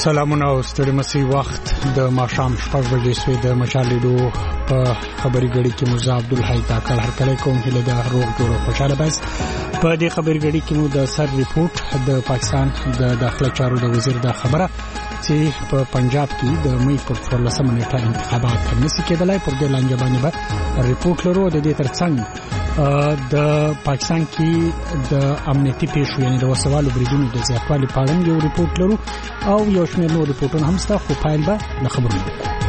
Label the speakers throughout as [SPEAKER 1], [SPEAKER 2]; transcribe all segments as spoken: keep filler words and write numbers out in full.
[SPEAKER 1] سلامونه او ستړي مسي وخت د ماښام شپږ بجې سوی د مشالېدو په خبري غړي کې موزه عبدالحی تاکړ هر کله کوم هله د روغ جوړ خوشاله بس په دې خبري غړي کې مو د سر ریپورت د پاکستان د داخله چارو د وزیر د خبره چې په پنجاب کې د مې پر څوارلسمه نیټه انتخابات نشي کېدلای پر دې لانجه باندې به ریپورت لرو د دې ترڅنګ د پاکستان کې د امنیتي پیښو یعنی د وسوالو بریدونو د زیاتوالي په اړه یو ریپورت لرو او یو شمېر نور ریپورتونه هم ستا خو پایل به د خبرونه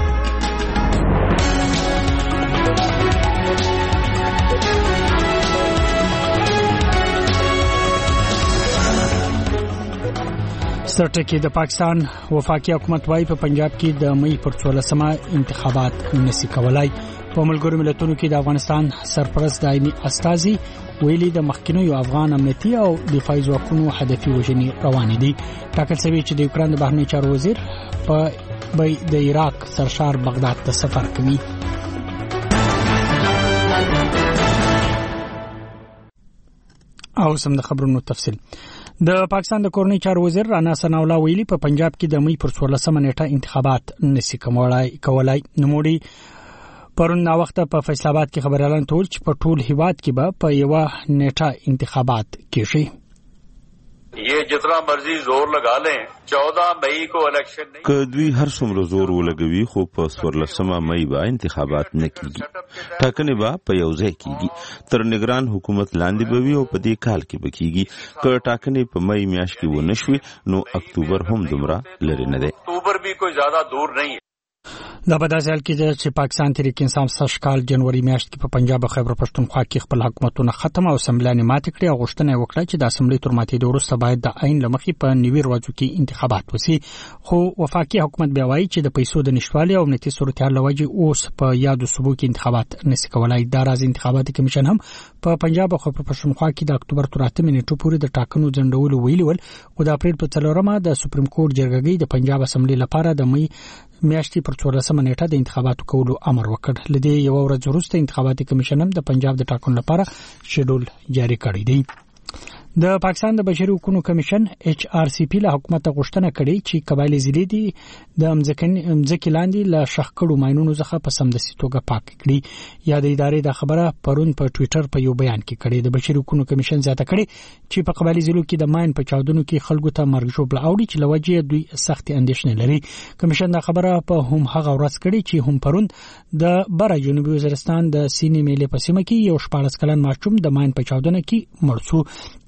[SPEAKER 1] سرټکی د پاکستان وفاقي حکومت وايي په پنجاب کې د مې پر څوارلسمه انتخابات نشي کولای. په ملګرو ملتونو کې د افغانستان سرپرست دایمي استازي ویلي د مخکینیو افغان امنیتي او دفاعي ځواکونو هدفي وژنې روان دي. ټاکل شوی چې د یوکران د بهرنی چارو وزیر په د عراق سرشار بغداد ته سفر کوي. او سم د خبرونو تفصیل. د پاکستان د کورنۍ چارو وزیر رانا ثناء الله ویلي په پنجاب کې د مې پر څوارلسمه نیټه انتخابات نشي کولای. نوموړي پرون نا وخت په فیصل آباد کې خبريالان ټول چې په ټول هیواد کې به په یو نیټه انتخابات کیږي.
[SPEAKER 2] ये जितना मर्जी जोर लगा लें चौदह मई को इलेक्शन नहीं
[SPEAKER 3] که دوی هر څومره زور ولګوي خو په څوارلسمه مئی به انتخابات نه کیږي. ټاکنې به په یو ځای کیږي تر نگران حکومت لاندې به وي او په دې کال کې به کیږي. که ټاکنې په مئی میاشت کې ونه شوي نو اکتوبر هم دومره لري نه دی.
[SPEAKER 2] اکتوبر بھی کوئی زیادہ دور نہیں ہے.
[SPEAKER 1] دا په داسې حال کې چې پاکستان تحریک انصاف سشکال جنوري میاشت کې په پنجاب او خیبر پښتونخوا کې خپل حکومتونه ختم او سمبلانې ماتې کړې او غوښتنه وکړه چې د اسمبلی تر ماتېدو وروسته باید د عین لمخې په نوي ورځو کې انتخابات وشي. خو وفاقي حکومت بیا وایي چې د پیسو د نشټوالي او امنیتي صورتحال لوجه اوس په یادو صوبو کې انتخابات نشي کولای. دا راز انتخاباتي کمیشن هم په پنجاب او خیبر پښتونخوا کې د اکتوبر تر اتمه نیټو پورې د ټاکنو ځنډولو ویلي ول او د اپریل په څلورمه د سپریم کورټ جرګې د پنجاب اسمبلی لپاره د مې میاشتې پر څوارلسمه نیټه د انتخاباتو کولو امر وکړ. لدې یو ورځ وروسته انتخاباتي کمیشن هم د پنجاب د ټاکنو لپاره شیډول جاری کړی دی. د پاکستان د بشري حقوقو کمیشن ایچ آر سی پی له حکومت غوښتنه کړې چې قبایلی ضلع دي د امځکې لاندې له شخکړو ماينونو څخه په سمدستي توګه پاک کړي. یا د ادارې د خبره پرون په ټوئیټر په یو بیان کې کړې. د بشري حقوقو کمیشن زیاته کړې چې په قبایلی ضلعو کې د ماين په چاودنو کې خلکو ته مرګ ژوبله اوړي چې لوجه دوی سخت اندېښنه لري. کمیشن دا خبره په هم هغه ورځ کړې چې هم پرون د بره جنوبي وزیرستان د سینې میلې په سیمه کې یو شپاړس کلن ماشوم د ماين په چاودنه کې مړ شو.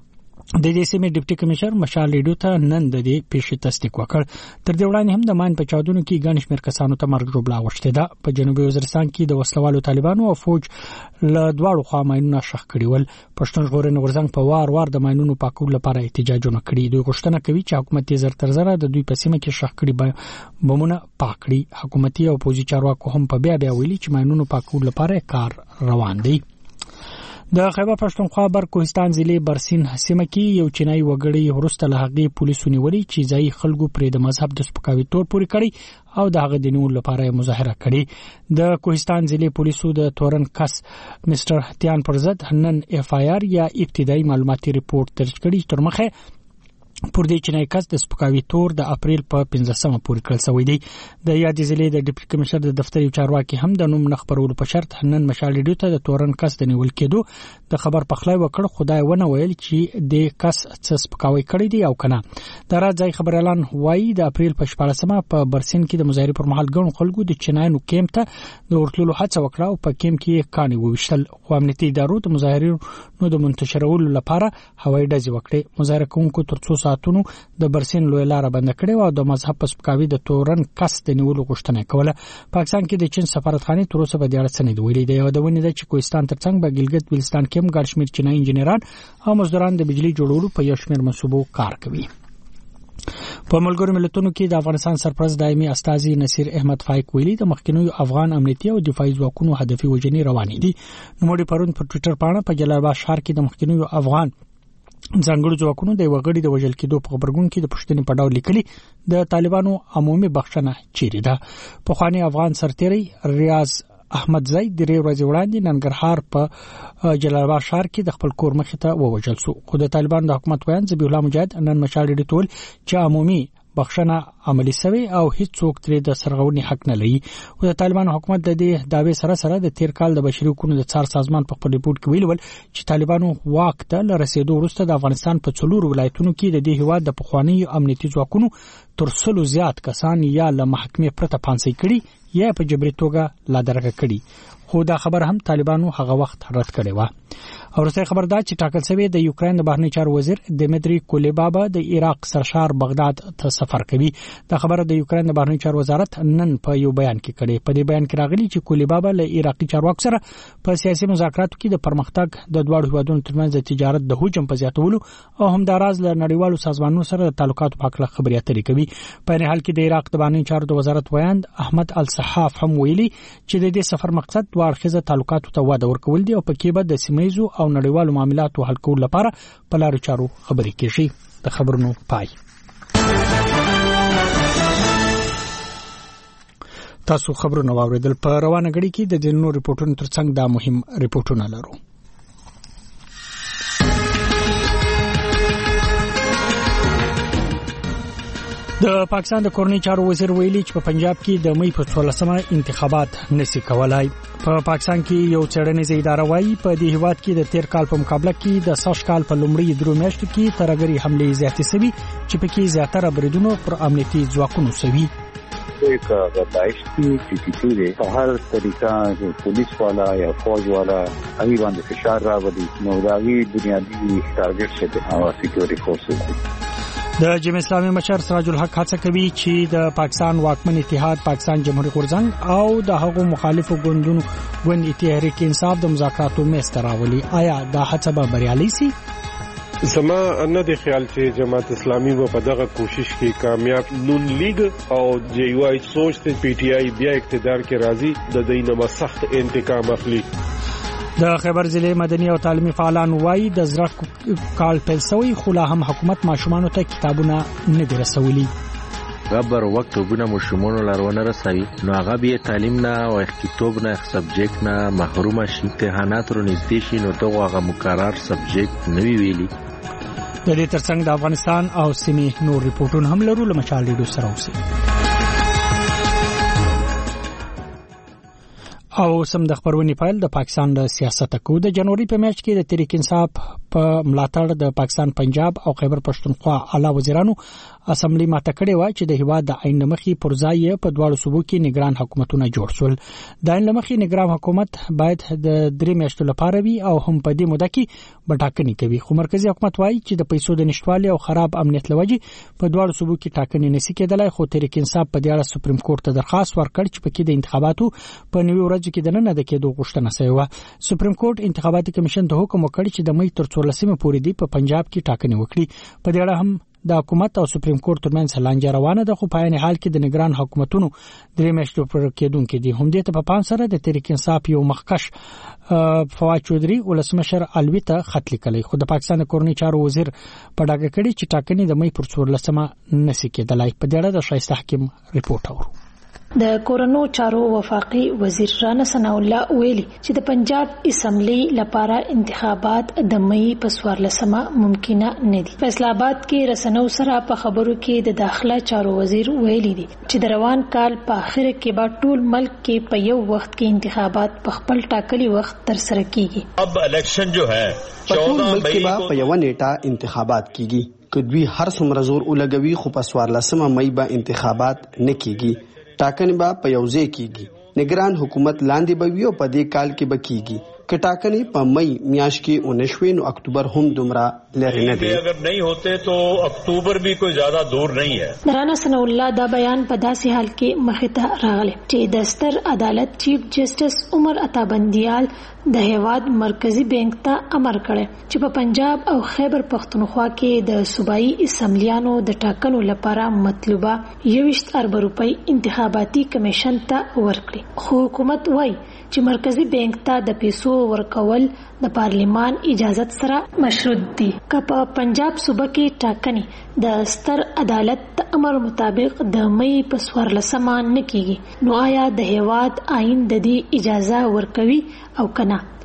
[SPEAKER 1] د دې سیمې ډیپټي کمشنر مشال لیډو ته نن د دې پیښې تصدیق وکړ. تر دې وړاندې هم د مان په چاودنو کې ګڼ شمېر کسانو ته مرګ ژوبله اوښتې ده. په جنوبي وزیرستان کې د وسلوالو طالبانو او فوج له دواړو خوا ماینونه شخ کړي ول. پښتون ژغورنې غورځنګ په وار وار د ماینونو پاکولو لپاره احتجاجونه کړي. دوی غوښتنه کوي چې حکومت یې زر تر زره د دوی په سیمه کې شخ کړي بمونه پاک کړي. حکومتي او پوځي چارواکو هم په بیا بیا ویلي چې ماینونو پاکولو لپاره کار روان دی. د خیبر پښتونخوا بر کوهستان ضلع برسین سیمه کې یو چینایي وګړی ورسته له هغې پولیسو نیولې چې ځای خلکو پرې د مذهب د سپکاوي تور پورې کړی او د هغه د نیولو لپاره مظاهره کړې. د کوهستان ضلع پولیسو د تورن کس مستر هتیان پر ضد نن اف آی آر یا ابتدایي معلوماتي ریپورت درج کړی. تر مخه پر دې چینایي کس د سپکاوي تور د اپریل په پنځمه پورې کړل شوی دی. د یادې ضلع د ډیپټي کمشنر د دفتر یو چارواکي هم د نوم نخبرولو په شرط نن مشال لیډو ته د تورن کس د نیول کېدو د خبر پخلای وکړ. خدای ونه ویل چې د کس څه سپکاوي کړی دی او کنه. د راځي خبريالان وایي د اپریل په شپږمه په برسین کې د مظاهره پر مهال ګڼ خلکو د چینایانو کیمپ ته د ورتلو هڅه وکړه او په کیمپ کې کاني وویشتل. خو امنیتي ادارو د مظاهرینو د منتشرولو لپاره هوایي ډزې وکړې. مظاهره کوونکو تر څو ساعتونو د برسین لوی لار بند کړې او د مذهب په سپکاوي د تورن کس د نیولو غوښتنه کوله. پاکستان کې د چین سفارتخانه تر اوسه په دې اړه څه نه دی ویلي. د یادونه ده چې کوهستان ترڅنګ په ګلګت بلستان کې هم ګڼ شمېر چینایي انجنیران او مزدوران د بجلی جوړولو په یو شمېر منصوبو کار کوي. په ملګرو ملتونو کې د افغانستان سرپرست دایمي استازي نصیر احمد فایق ویلي د مخکینیو افغان امنیتي او دفاعي ځواکونو هدفي وژنې روانې دي. نوموړي پرون په ټوئیټر باندې په جلال آباد ښار کې د مخکینیو افغان ځانګړو ځواکونو د وګړي د وژل کېدو په خبرګون کې د پښتنې په ډول لیکلي د طالبانو عمومي بخښنه چیرې ده. په خواني افغان سرتیری ریاض احمد زید درې ورځې وړاندې ننګرهار په جلال آباد ښار کې د خپل کور مخې ته ووژل شو. خو د طالبان د حکومت ویان ذبیح الله مجاهد نن مشال ډیټول چې عمومي بخښنه عملی شوی او هیڅوک ترې د سرغونې حق نه لري. او د طالبانو حکومت د دې داوی سره سره د تیر کال د بشري حقوقو د څار سازمان په خپل ریپورت کې ویلي چې طالبانو واک ته لرسېدو وروسته د افغانستان په څلور ولایتونو کې د دې هیواد د پخواني امنیتي ځواکونو تر سلو زیات کسان یا له محکمې پرته پانسۍ کړي یا په جبري توګه لا درګه کړي. خو دا خبر هم طالبانو هغه وخت رد کړی و. او رسې خبر دا چې ټاکل شوی د یوکرين د بهرنی چارو وزیر دمیتری کولیبا د عراق سرشار بغداد ته سفر کوي. دا خبره د یوکرين د بهرنی چارو وزارت نن په یو بیان کې کړي. په دې بیان کې راغلي چې کولیبا له عراقي چارواکو سره په سیاسي مذاکراتو کې د پرمختګ د دوه هیوادونو ترمنځ د تجارت د حجم په زیاتولو او همداراز له نړیوالو سازمانونو سره د تعلقاتو په اړه خبرې اترې کوي. په نه حال کې د عراق د بهرنی چارو د وزارت ویاند احمد الصحاف هم ویلي چې د دې سفر مقصد دوه اړخیزه تعلقاتو ته وده ورکول دي او په کې به د سیمایي او نړیوالو معاملاتو حل کولو لپاره په لارو چارو خبرې کیږي. د خبرونو پای. تاسو خبرونه واوریدل. په روانه غړي کې د جنونو ریپورتونو ترڅنګ دا مهم ریپورتونه لرو. د پاکستان د کورنۍ چارو وزیر ویلي چې په پنجاب کې د مې په څوارلسمه انتخابات نشي کولای. په پاکستان کې یو څېړنیزه اداره وايي په دې هیواد کې د تیر کال په مقابله کې د سږ کال په لومړي درو میاشتو کې ترګری حملې زیاتې شوي چې په کې زیاتره بریدونو پر امنیتي ځواکونو شوي.
[SPEAKER 4] एक गदाइश की स्थिति है हर तरीका पुलिस वाला या फौज वाला अभी बांध फिशार रावली नौदावी बुनियादी टारगेट से सिक्योरिटी फोर्सेस.
[SPEAKER 1] د جمهوریت اسلامي مشر سراج الحق هڅه کوي چې د پاکستان واکمن اتحاد پاکستان جمهوریت غورځنګ او د هغو مخالفو ګوندونو ګوند تحریک انصاف د مذاکراتو مېز راولي. آیا دا هڅه به بریالي شي؟
[SPEAKER 5] زما نه دی خیال چې جماعت اسلامي و په دغه کوشش کې کامیاب نون لیگ او جے یو آی سوچ ته پی ټی آی بیا اقتدار کې راځي د دینه سخت انتقام اخلي.
[SPEAKER 1] د خیبر ضلع مدني او تعلیمي فعالان وایي د زړه کال پیل شوی خو لا هم حکومت ماشومان ته کتابونه نه دی رسولي.
[SPEAKER 6] غبر وخت وبونه مشمون لرونه رسوي نو هغه به تعلیم نه او اختیتوب نه سبجیکټ نه محروم شي. امتحانات رو نږدې شي نو دغه هغه مقرر سبجیکټ نوي ویلي.
[SPEAKER 1] د دې ترڅنګ د افغانستان او سیمې نور ریپورتونه هم لرو. لمچال ریډیو سره اوسئ. او سم د خبرونې فایل د پاکستان د سیاست کو د جنوري په میاشت کې د تحریک انصاف په ملاتړ د پاکستان پنجاب او خیبر پښتونخوا اعلی وزیرانو اسمبلی ماته کړې و چې د هیواد د عین مخې پرځای په دواړو صوبو کې نگران حکومتونه جوړ شول. د عین مخې نگران حکومت باید د درې میاشتو لپاره وي او هم په دې موده کې بټاکنې کوي. خو مرکزی حکومت وایي چې د پیسو د نشټوالي او خراب امنیت لوجې په دواړو صوبو کې ټاکنې نشي کېدلای. خو تحریک انصاف په دې اړه سپریم کورټ ته درخواست ورکړ چې په کې د انتخاباتو په نیو ورځ کې د نن د کېدو غوښتنه شوی و. سپریم کورټ انتخاباتي کمیشن ته حکم وکړ چې د مې تر څوارلسمه پورې دی په پنجاب کې ټاکنې وکړي. په دې اړه هم د حکومت او سپریم کورټ ترمنځ لانجه روانه ده. خو په عین حال کې د نگران حکومتونو درې میاشتو پر کېدونکې دي. هم دې ته په پام سره د تحریک انصاف یو مخکش فواد چودري ولسمشر الویته خط لیکلی. خو د پاکستان کورنۍ چارو وزیر په ډاګه کړي چې ټاکنې د مې پر څوارلسمه نشي کېدلای. په دې اړه د شایسته حکیم ریپورت اورو.
[SPEAKER 7] د کورونو چارو وفاقي وزیر رانا ثنا الله ویلي چې د پنجاب اسمبلی لپاره انتخابات د مې په څوارلسمه ممکنه نه دي. فیصل آباد کې رسنو سره په خبرو کې د داخله چارو وزیر ویلي دي چې د روان کال په اخر کې به ټول ملک کې په یو وخت کې انتخابات په خپل ټاکلي وخت تر سره کیږي.
[SPEAKER 8] اب الیکشن جو ہے
[SPEAKER 9] ټول ملک کې به په یو نیټه انتخابات کیږي. کدوی هر څومره زور ولګوي خو په څوارلسمه مې به انتخابات نه کیږي. ټاکنې به په یو ځای کیږي. نگران حکومت لاندې به وي او په دې کال کې به کیږي. که ټاکنې په مې میاشت کې ونشوي نو اکتوبر هم دومره لري نه دی.
[SPEAKER 8] اگر نہیں ہوتے تو اکتوبر بھی کوئی زیادہ دور نہیں ہے.
[SPEAKER 7] رانا ثنا الله دا بیان په داسې حال کې مخې ته راغلی چې د ستر عدالت چیف جسټس عمر عطا بندیال د هیواد مرکزی بانک ته امر کړی چې په پنجاب او خیبر پښتونخوا کې د صوبایي اسمبلیانو د ټاکنو لپاره مطلوبه یویشت ارب روپۍ انتخاباتي کمیشن ته ورکړي. خو حکومت وایي چې مرکزی بانک ته د پیسو ورکول د پارلیمان اجازت سره مشروط دي. که په پنجاب صوبه کې ټاکنې د ستر عدالت امر مطابق د مې په څوارلسمه نه کیږي نو آیا د هیواد آئین د دې اجازه ورکوي او کنه؟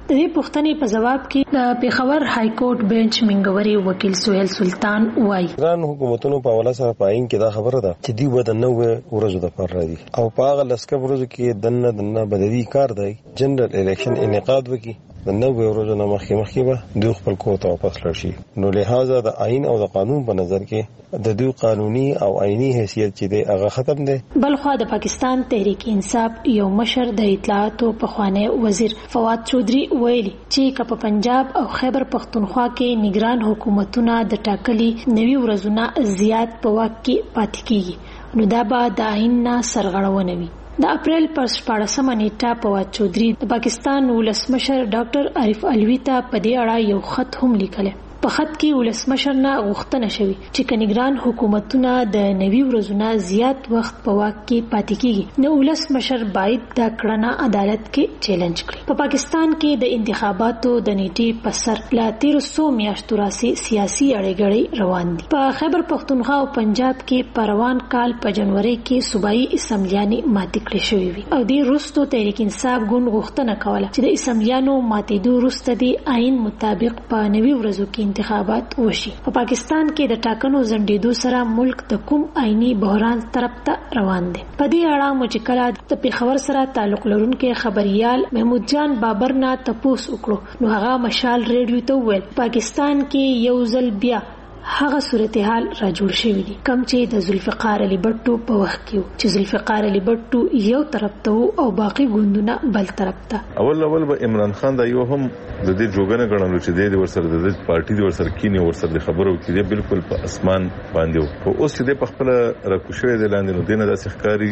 [SPEAKER 7] د دې پوښتنې په جواب کې د پیښور های کورټ بنچ منګوري وکیل سہیل سلطان وایي
[SPEAKER 10] ګران حکومتونو په حواله سره پاین کې دا خبره ده چې دی به د نو ورځو د پر راځي او په هغه لسکه ورځو کې دنه دنه بدوي کار دی جنرال الیکشن انعقاد وکړي د نو ورځو نه مخکې مخکې به دوی خپل کور ته واپس لاړ شي. نو لہذا د آئین او د قانون په نظر کې د دوی قانوني او آئینی حیثیت چې دی هغه ختم دی.
[SPEAKER 7] بلخوا د پاکستان تحریک انصاف یو مشر د اطلاعات او پخوانی وزیر فواد چودھری ویلي چې کپ پنجاب او خیبر پختونخوا کې نگران حکومتونه د ټاکلي نوي ورځونه زیات په واک کې پاتې کیږي نو دا به د آئین نه سرغړونه وي. د اپریل پر شپاړسمه نیټه فواد چودھری د پاکستان ولسمشر ډاکټر عارف علوي ته په دې اړه یو خط هم لیکلی. په خط کې ولسمشر نه غوښتنه شوې چې کنيګران حکومتونه د نوي ورځونه زیات وخت په واک کې پاتې کیږي نو ولسمشر باید دا کړنه عدالت کې چیلنج کړي. په پاکستان کې د انتخاباتو د نیټې په سر لا تیر څو میاشتو راځي سیاسي اړیګړې روان دي. په خیبر پختونخوا او پنجاب کې په روان کال په جنوري کې صوبایي اسمبلیانې ماتې کړې شوې وي او د روستو تحریک انصاف ګوند غوښتنه کوله چې د اسمبلیانو ماتېدو وروسته د آئین مطابق په نوي ورځو کې انتخابات وشي. په پاکستان کې د ټاکنو ځنډېدو سره ملک د کوم آئینی بحران طرف ته روان دی. په دې اړه مو چې کله د پیښور سره تعلق لرونکي خبريال محمود جان بابر نه تپوس وکړو نو هغه مشال ریډیو ته ویل پاکستان کې یو ځل بیا هغه صورتحال را جوړ شوی دی کم چې د ذوالفقار علي بټو په وخت کې چې ذوالفقار علي بټو یو طرف ته او باقي ګوندونه بل طرف ته.
[SPEAKER 11] اول اول به عمران خان دا یو هم د دې جوګنه غړنلو چې د ورسره د پارټي د ورسره کینی ورسره خبرو کې بالکل په اسمان باندې او اوس دې په خپل راکوشوي د لاندې نو دینه د سخکاری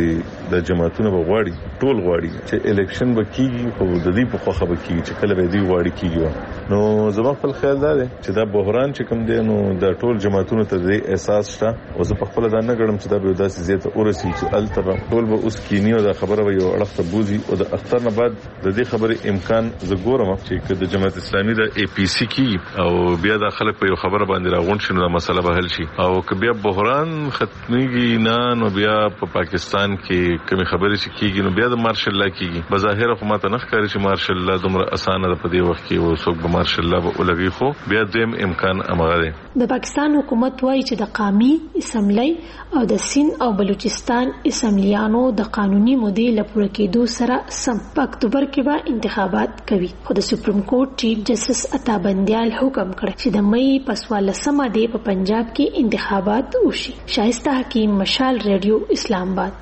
[SPEAKER 11] چې د جماعتونو بغواړي ټول غواړي چې الیکشن وکړي خو د دې په خوخه وکړي چې کله به دې غواړي کیږي نو زما خپل خیال دا دی چې دا بحران چې کوم دی نو د ټول جماعتونو ته د احساس شته او زه په خپل دا نه غړم چې دا به داسې زیاته اورسي چې التبه ټول به اوس کینیو دا خبره به یو اړخ ته بوزي او د اختر نه بعد د دې خبرې امکان زه ګورم چې د جماعت اسلامي د ای پی سی کی او بیا د خلک په یو خبره باندې راغون شي نو دا مسله به حل شي او که بیا بحران ختميږي نه نو بیا په پا پاکستان کې کوم خبرې چې کیږي نو بیا د مارشل لا کیږي بظاهر خو ماته نه ښکاري چې مارشل لا دومره اسانه ده په دې وخت کې او څوک به مارشل لا به ولګي خو بیا دیم امکان امغه ده.
[SPEAKER 7] د پاکستان حکومت وایي چې د قامي اسمبلی او د سند او بلوچستان اسمبلیانو د قانوني مودې لپاره کېدو سره سم په اکتوبر کې به انتخابات کوي خو د سپریم کورټ چیف جسټس عطا بندیال حکم کړ چې د مې په څوارلسمه د په پنجاب کې انتخابات وشي. شایسته حکیم مشال ریډیو اسلام آباد.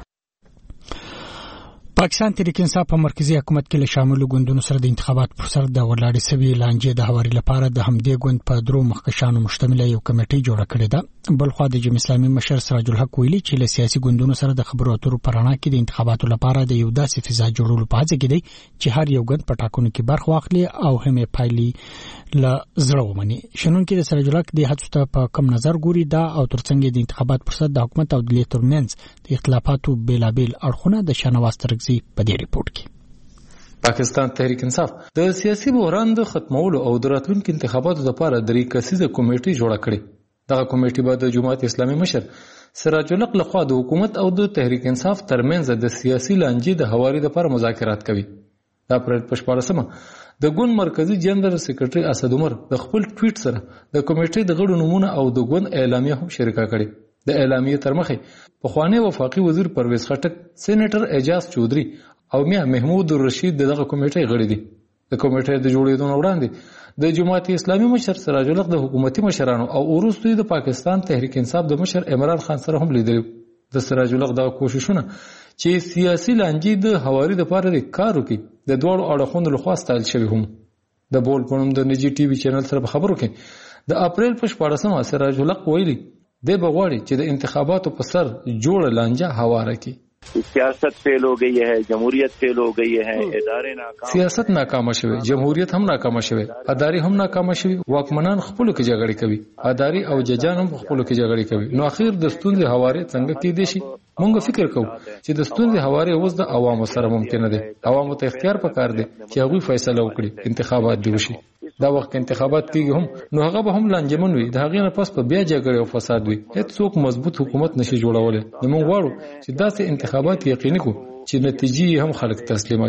[SPEAKER 1] پاکستان تحریک انصاف په مرکزی حکومت کې له شامل ګوندونو سره د انتخابات پر سر د ولاړې سوي لانجې د هواري لپاره د همدې ګوند په درو مخکشانو مشتمل یو کمیټه جوړه کړې ده. بلخوا د جمهوریت اسلامي مشر سراج الحق ویلي چې له سیاسي ګوندونو سره د خبرو اترو پرانا کې د انتخاباتو لپاره د یو داسې فضا جوړولو په هڅه کې دی چې هر یو ګوند په ټاکنو کې برخه واخلي او هم پایلې له زړه ومني. شنن کې د سراج الحق د هڅو ته په کم نظر ګوري دا او ترڅنګ د انتخابات پر سر د حکومت او د لیتر منځ د اختلافاتو بیلابل اړخونه د شنواز ترګزي په دې ریپورت کې.
[SPEAKER 12] پاکستان تحریک انصاف د سیاسي بحران د ختمولو او د راتلونکو انتخاباتو لپاره درې کسیزه کمیټه جوړه کړې. دغه کمیټه به د جمهوریت اسلامي مشر سراج الحق لخوا د حکومت او د تحریک انصاف ترمنځ د سیاسي لانجې د هواري لپاره مذاکرات کوي. دا پر پښپارسمه د ګوند مرکزی جنرال سیکریټري اسد عمر د خپل ټویټ سره د کمیټې د غړو نمونه او د ګوند اعلامیه هم شریکه کړې. د اعلامیه تر مخه په خوانی وفاقي وزیر پرویز خټک، سېنیټر اعجاز چودھری او میا محمود رشید دغه کمیټې غړي دي. د کمیټې د جوړېدو وړاندې د جمهوریت اسلامي مشر سراج الحق د حکومتي مشرانو او وروسته د پاکستان تحریک انصاف د مشر عمران خان سره هم لیدل. د سراج الحق د کوششونه چې سیاسي لانجې د هواري لپاره د کار وکړي د دوړو اړخونو لخوا ستایل شوی هم. د بول پونم د نجی ټي وي چینل سره خبرو کې د اپریل په شپاړسمه سراج الحق ویلي د بغواړي چې د انتخاباتو په سر جوړ لانجه هواره کړي.
[SPEAKER 13] سیاست فیل ہو گئی ہے، جمہوریت فیل ہو گئی ہے، ادارے ناکام
[SPEAKER 12] سیاست ناکامه شوه، جمهوریت هم ناکامه شوه، اداري هم ناکامه شوه، واکمنان خپل کې جګړې کوي، اداري او ججان هم خپل کې جګړې کوي. نو اخر د ستونزې هواري څنګه کې دي شي؟ مونږ فکر کوو چې د ستونزې هواري اوس د عوامو سره ممکن دی. عوامو ته اختیار پکار دی چې هغه فیصله وکړي انتخابات دی وشي. دا وخت انتخابات کیږي هم نو هغه به هم لانجمن وي د هغې نه پس په بیا جګړې او فساد وي هیڅ څوک مضبوط حکومت نشي جوړولی نو موږ غواړو چې داسې انتخابات یقیني کړو چې نتیجې هم خلک تسلیمه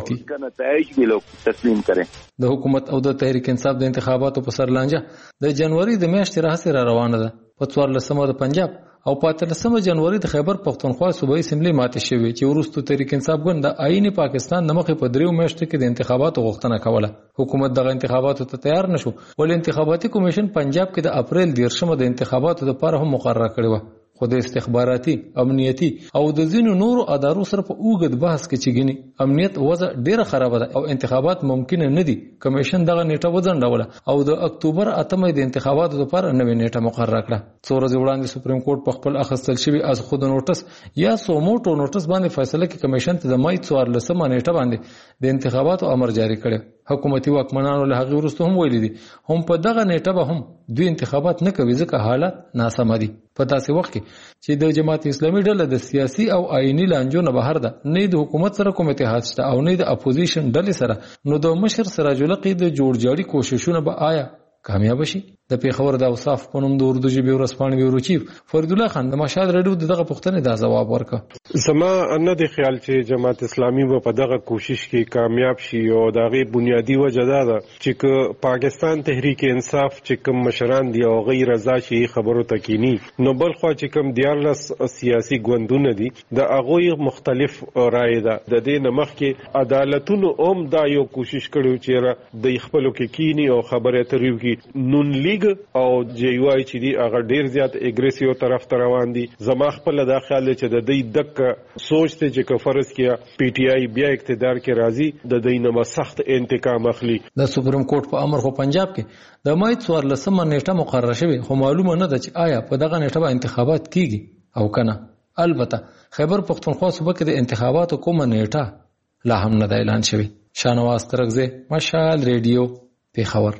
[SPEAKER 12] کړي. د حکومت او د تحریک انصاف د انتخاباتو په سر لانجه د جنوري د میاشتې راهیسې را روانه ده. په څوارلسمه د پنجاب او په اتلسمه جنوري د خیبر پښتونخوا صوبایي اسمبلی ماتې شوې چې وروسته تحریک انصاف ګوند د آئین پاکستان د مخې په دریو میاشتو کې د انتخاباتو غوښتنه کوله. حکومت دغه انتخاباتو ته تیار نشو ولې انتخاباتي کمیشن پنجاب کې د اپریل دیرشمه د انتخاباتو لپاره هم مقرره کړې وه خو د استخباراتي امنیتي او د ځینو نورو ادارو سره په اوږد بحث کې چې ګینی امنیت وضع ډیره خرابه ده او انتخابات ممکن نه دي. کمیشن دغه نیټه وځنډوله او د اکتوبر اتمه د انتخاباتو لپاره نوې نیټه مقرره کړه. څو ورځې وړاندې سپریم کورټ په خپل اخیستل شوي از خود نوټس یا سوموټو نوټس باندې فیصله کې کمیشن ته د مای څوارلسمه نیټه باندې د انتخاباتو امر جاری کړ. حکومتي واکمنانو له هغې وروسته هم ویلي دي هم په دغه نیټه به هم دوی انتخابات نه کوي ځکه حالات ناسمه دي. په داسې وخت کې چې د جماعت اسلامي ډله د سیاسي او آئینی لانجو نه بهر ده نه د حکومت سره کوم اتحاد شته او نه د اپوزیشن ډلې سره نو د مشر سراج الحق د جوړجاړي کوششونه به آیا کامیاب شي؟ د پیښور د اوصاف په نوم د اردو ژبې ورځپاڼې بیورو چیف فرید الله خان د مشهد راډیو د دغه پوښتنې دا ځواب ورکړ.
[SPEAKER 5] زما نه دی خیال چې جماعت اسلامي به په دغه کوشش کې کامیاب شي او د هغې بنیادي وجه دا ده چې که پاکستان تحریک انصاف چې کوم مشران دي او هغوی رضا شي خبرو ته کینی نو بل خوا چې کوم دیارلس سیاسي ګوندونه دي د هغوی مختلف رایې ده. د دې نه مخکې عدالتونو هم دا یو کوشش کړی چې د خپلو کې کینی او خبرې اترې وکړي. نون لیگ او جی یو آی چې دی هغه ډیر زیات اګریسیو طرف ته روان دي. زما خپل دا خیال چې د دې دک سوچ ته چې فرض کیا پی ټی آی بیا اقتدار کې راځي د دې نه سخت انتقام اخلي.
[SPEAKER 12] د سپریم کورټ په امر خو پنجاب کې د مای څوارلسمه نیټه مقرره شوې خو معلومه نه ده چې آیا په دغه نیټه به انتخابات کیږي او کنه. البته خیبر پښتونخوا صوبه کې د انتخاباتو کومه نیټه لا هم نه ده اعلان شوې. شانواز ترغزه مشال ریډیو پیښور.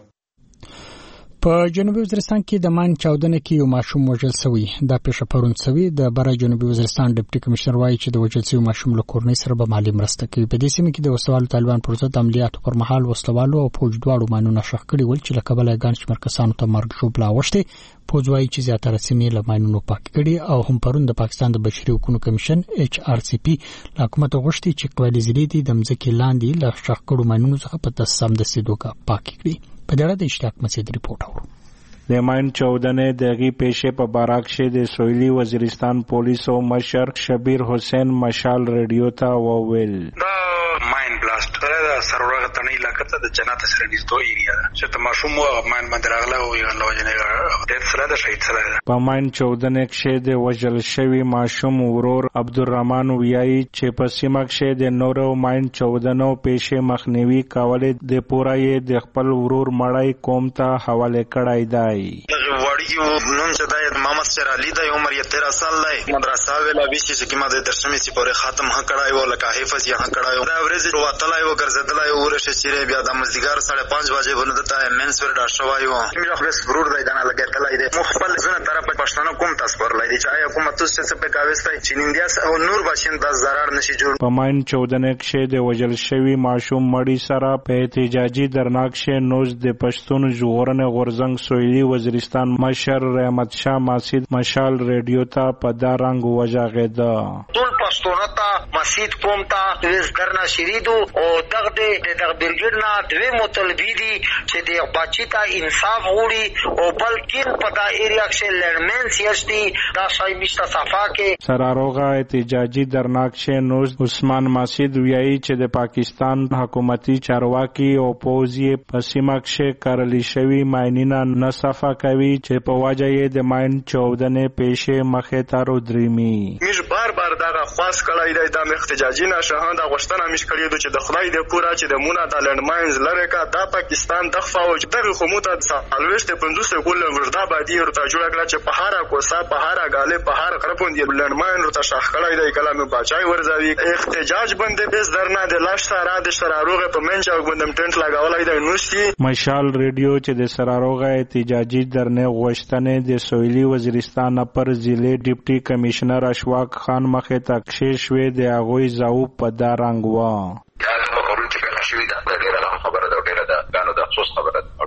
[SPEAKER 1] په جنوبي وزیرستان کې د مان چاودنه کې یو ماشوم وژل شوی. دا پیښه پرون شوی. د برای جنوبي وزیرستان ډیپټي کمشنر وایي چې د وژل شوی ماشوم له کورنۍ سره به مالی مرسته کوي. په دې سیمه کې د وسوالو طالبان پر ضد عملیاتو پر مهال وسلوالو او فوج دواړو ماینونه ښخ کړي ول چې له کبله ګڼ شمېر کسانو ته مرګ ژوبله اوښتې. فوج وایي چې زیاتره سیمې له ماینونو پاک کړي او هم پرون د پاکستان د بشري حقوقو کمیشن ایچ آر سی پی له حکومت غوښتي چې قبایلي ضلعې دي د مځکې لاندې له ښخ کړو ماینونو څخه په سمدستي توګه پاک کړي. په دې اړه د اشتیاق مسعود ریپورت اورو.
[SPEAKER 14] د ماین چودنې دغه پیښې په باراکشه د سویلي وزیرستان پولیسو مشر شبیر حسین مشال ریډیو ته وویل
[SPEAKER 15] دا ماین بلاست دا سرورغه تنه علاقه ته د جنات سره نږدې ایریا ده چې ته ماشوم او ماین باندې راغله او یو لوجنه د سره د شهید سره
[SPEAKER 14] په ماین چودنې کې د وژل شوی ماشوم ورور عبدالرحمن ویایي چې په سیمه کې د نورو ماین چودنو پیښې مخنیوي کولې د پورای د خپل ورور مړای قوم ته حواله کړای دی.
[SPEAKER 16] وړي نوم چې د محمد شیر علي د عمر یې تیرہ سال دی مدرسه ویلا ویسي چې کما د درسمې سي پورې ختم ه کړای و لکه حفظ یې ه کړای دا ورځ وروتلای و ګرځدلای و ورشه چې بیا د مزګار ساڑھے پانچ بجې باندې ته مینس ور دا شوای و موږ خپل ورور دی دا نه لګیدلای دی مخبل زنه طرف پښتنو کوم تاسو ورلای دی چې حکومت څه په کاوستای چې انډیا او نور باشنده zarar نشي جوړ.
[SPEAKER 14] په ماین چودنې کې د وژل شوی ماشوم مړی سره په احتجاجي درناک شه نوز د پښتون ژغورنې غورزنګ سویلي وزیرستان مشر رحمت شاه ماسید مشال ریډیو ته په دا رنګ وژغېده.
[SPEAKER 16] ټول پښتون ته مسجد قوم ته وزګرنا شریدو او دغه د دغه برګډ نه دوی مطالبه دي چې د بچی ته انصاف وړي او بلکې په دا ایریا کې لړمن سیاسي دا شای مشته صفا کې
[SPEAKER 14] سراروغه احتجاجي درناک شه نوز عثمان ماسید ویایي چې د پاکستان حکومتي چارواکي او پوزي په سیمه کې کارلی شوی ماینینا نه صفا کوي چې په واجه یې د ماین چودنې پیښې مخې ته رودريمي.
[SPEAKER 16] موږ بار بار دا خاص کړای دی د احتجاجي نشهان د غشتنه مش کړی چې د خدای د پورا چې د مونږه د لند ماینز لره کا د پاکستان د فوج دغه خموته سالويشت پندوسه ګول وردا باندې ورته جوړ کړل چې په هارا کوسا په هارا غاله په هارا قرپون دی لند ماین ورته شاخ کړای دی کلام بچای ورځوي احتجاج باندې بس درنه د لاش سره د سراروغه په منځ او باندې ټنټ لگاولای دی نوستي.
[SPEAKER 14] مشال ریډیو چې د سراروغه احتجاجي درنه غوښتنې د سویلي وزیرستان پر ضلع ډیپټي کمشنر اشواق خان مخې ته کښې شوې د هغوی ځواب په دا رنګ و.
[SPEAKER 17] شوی دا ډیره خبره ده ډیره ده غانو د افسوس خبره او ډیره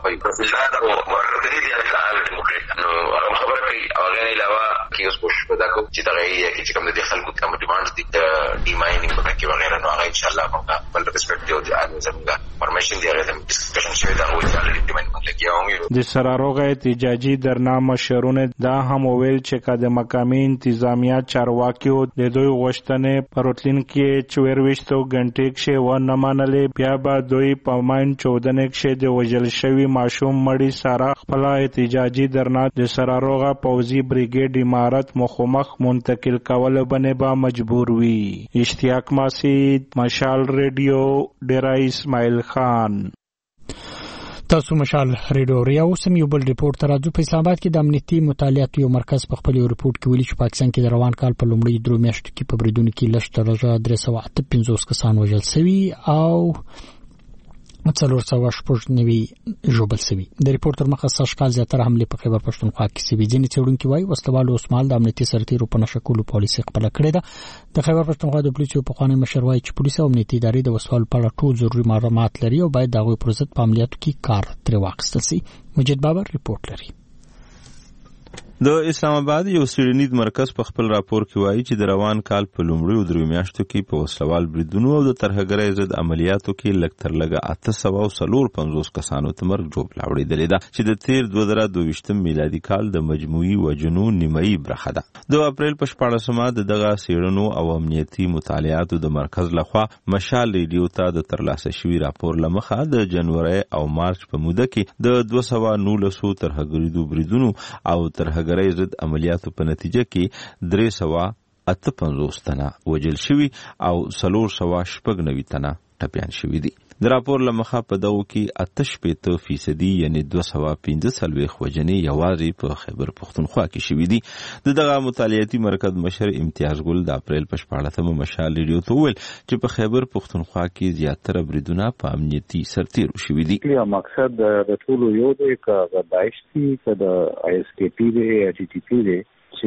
[SPEAKER 17] وي فساد او ورغلي دي حال مخه نو هغه خبره کوي هغه علاوه کې اوس کوشش وکړو چې دا غي چې کوم د خلکو کوم ډیمانډز دي د ډی ماینینګ په کې وغیرہ نو هغه ان شاء الله موږ بل پرسپیکټیو دي ان زموږه پرمیشن دی هغه ډسکشن شوی دا وایي چې ډی ماینینګ لګیاو
[SPEAKER 14] د سراروغه احتجاجي درنامه شرونه دا هم ویل چې کده مقامی انتظامیه چارواکیو د دوی غوښتنې پروتلین کې چويرويشتو غنټې کې و نه منلې بیا به دوی په ماین چودنه کې د وجل شوی ماشوم مړی سره خپل احتجاجي درنا د سراروغه پوزي بریګیډ امارت مخمخ منتقل کول باندې با مجبور وي. اشتیاق ماسید، مشال ریډیو، ډیرای اسماعیل خان. تاسو مشال ریډیو ریا اوسم یو بل ریپورت راځو. په اسلام آباد کې د امنیتي مطالعاتو یو مرکز په خپل ریپورت کې ویلي چې پاکستان کې د روان کال په لومړي درو میاشتو کې په بریدونو کې لږ تر درې سوه اته پنځوس کسان وژل شوي او څلور سوه شپږ نوي ژوبل شوي. د ریپورت تر مخه سږ کال زیاتره حملې په خیبر پښتونخوا کې شوي. ځینې څېړونکي وایي وسلوالو اوسمهال د امنیتي سرتیرو په نښه کولو پالیسي خپله کړې ده. د خیبر پښتونخوا د پولیسو پخوانی مشر وایي چې پولیس او امنیتي ادارې د وسلوالو په اړه ټول ضروري معلومات لري او باید د هغوی پر ضد په عملیاتو کې کار ترې واخیستل شي. مجید بابر ریپورت لري.
[SPEAKER 3] د اسلام آباد یو څېړنیز مرکز په خپل راپور کې وایي چې د روان کال په لومړیو درې میاشتو کې په وسلوال بریدونو او د ترهګرۍ ضد عملیاتو کې لږ تر لږه اته سوه او څلور پنځوس کسانو ته مرګ ژوبله اورېدلې ده چې د تېر دوه زره دوه ویشتم میلادي کال د مجموعي وژنو نیمایي برخه ده. د اپریل په شپاړسمه د دغه څېړنو او امنیتي مطالعاتو د مرکز لخوا مشال ریډیو ته د ترلاسه شوي راپور له مخه د جنوري او مارچ په موده کې د دوه سوه نولسو ترهګریزو بریدونو او ترهګرۍ غرای ضد عملیاتو په نتیجه کې درې سوه اته پنځوس تنه وژل شوي او څلور سوه شپږ نوي تنه ټپیان شوي دي. د راپور له مخه په دغو کې اته شپېته فیصدي یعنې دوه سوه پنځه څلوېښت وژنې یوازې په خیبر پښتونخوا کې شوي دي. د دغه مطالعاتي مرکز مشر امتیاز ګل د اپریل په شپاړسمه مشال ریډیو ته وویل چې په خیبر پښتونخوا کې زیاتره بریدونه په امنیتي سرتیرو شوي دي.
[SPEAKER 4] مقصد د ټولو یو دی که د داعش دي که د آی اس کې پی دی یا جي ټي پی دی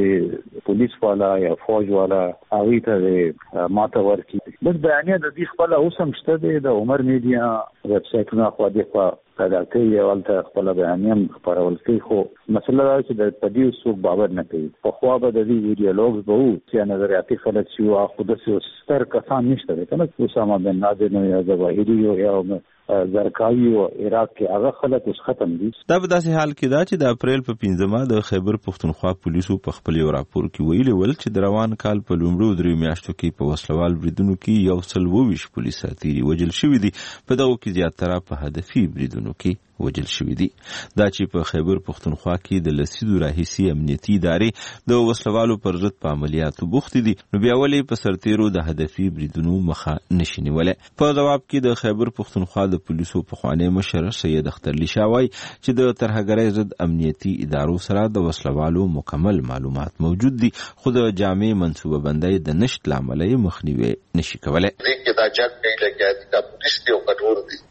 [SPEAKER 4] چې پولیس والا یا فوج والا هغوی ته ماته ورکړي. بس بیانیه د دې خپله اوس هم شته دی. د عمر میډیا ویب سایټونه خوا دېخوا پیدا کوي او هلته خپله بیانیه هم خپرول کوي. خو مسله دا چې د په دې څوک باور نه کوي. پخوا به د دې ویډیالوګز به وو چې نظریاتي خلک چې وو خو داسې ستر کسان نشته دی که نه اسامه بن لادن یا ظواهري یا زرکاوي او عراق کې هغه خلک اوس ختم دي.
[SPEAKER 3] دا په داسې حال کې ده چې د اپریل په پنځمه د خیبر پښتونخوا پولیسو په خپل یو راپور کې ویلي ول چې د روان کال په لومړیو درې میاشتو کې په وسلوال بریدونو کې یو سل اووه ویشت پولیس سرتیري وژل شوي دي. په دغو کې زیاتره په هدفي بریدونو کې وژل شوي دي. دا چې په خیبر پښتونخوا کې د لسیزو راهیسې امنیتي ادارې د وسلوالو پر ضد په عملیاتو بوختې دي نو بیا ولې په سرتیرو د هدفي بریدونو مخه نشي نیولی. په ځواب کې د خیبر پښتونخوا د پولیسو پخوانی مشر سید اخترعلي شاه وایي چې د ترهګرۍ ضد امنیتي ادارو سره د وسلوالو مکمل معلومات موجود دي خو د جامع منصوبه بندۍ د نشت له امله یې مخنیوی نشي کولی.
[SPEAKER 18] دا جنګ کوي لګیا دي پولیس دی او کټور دي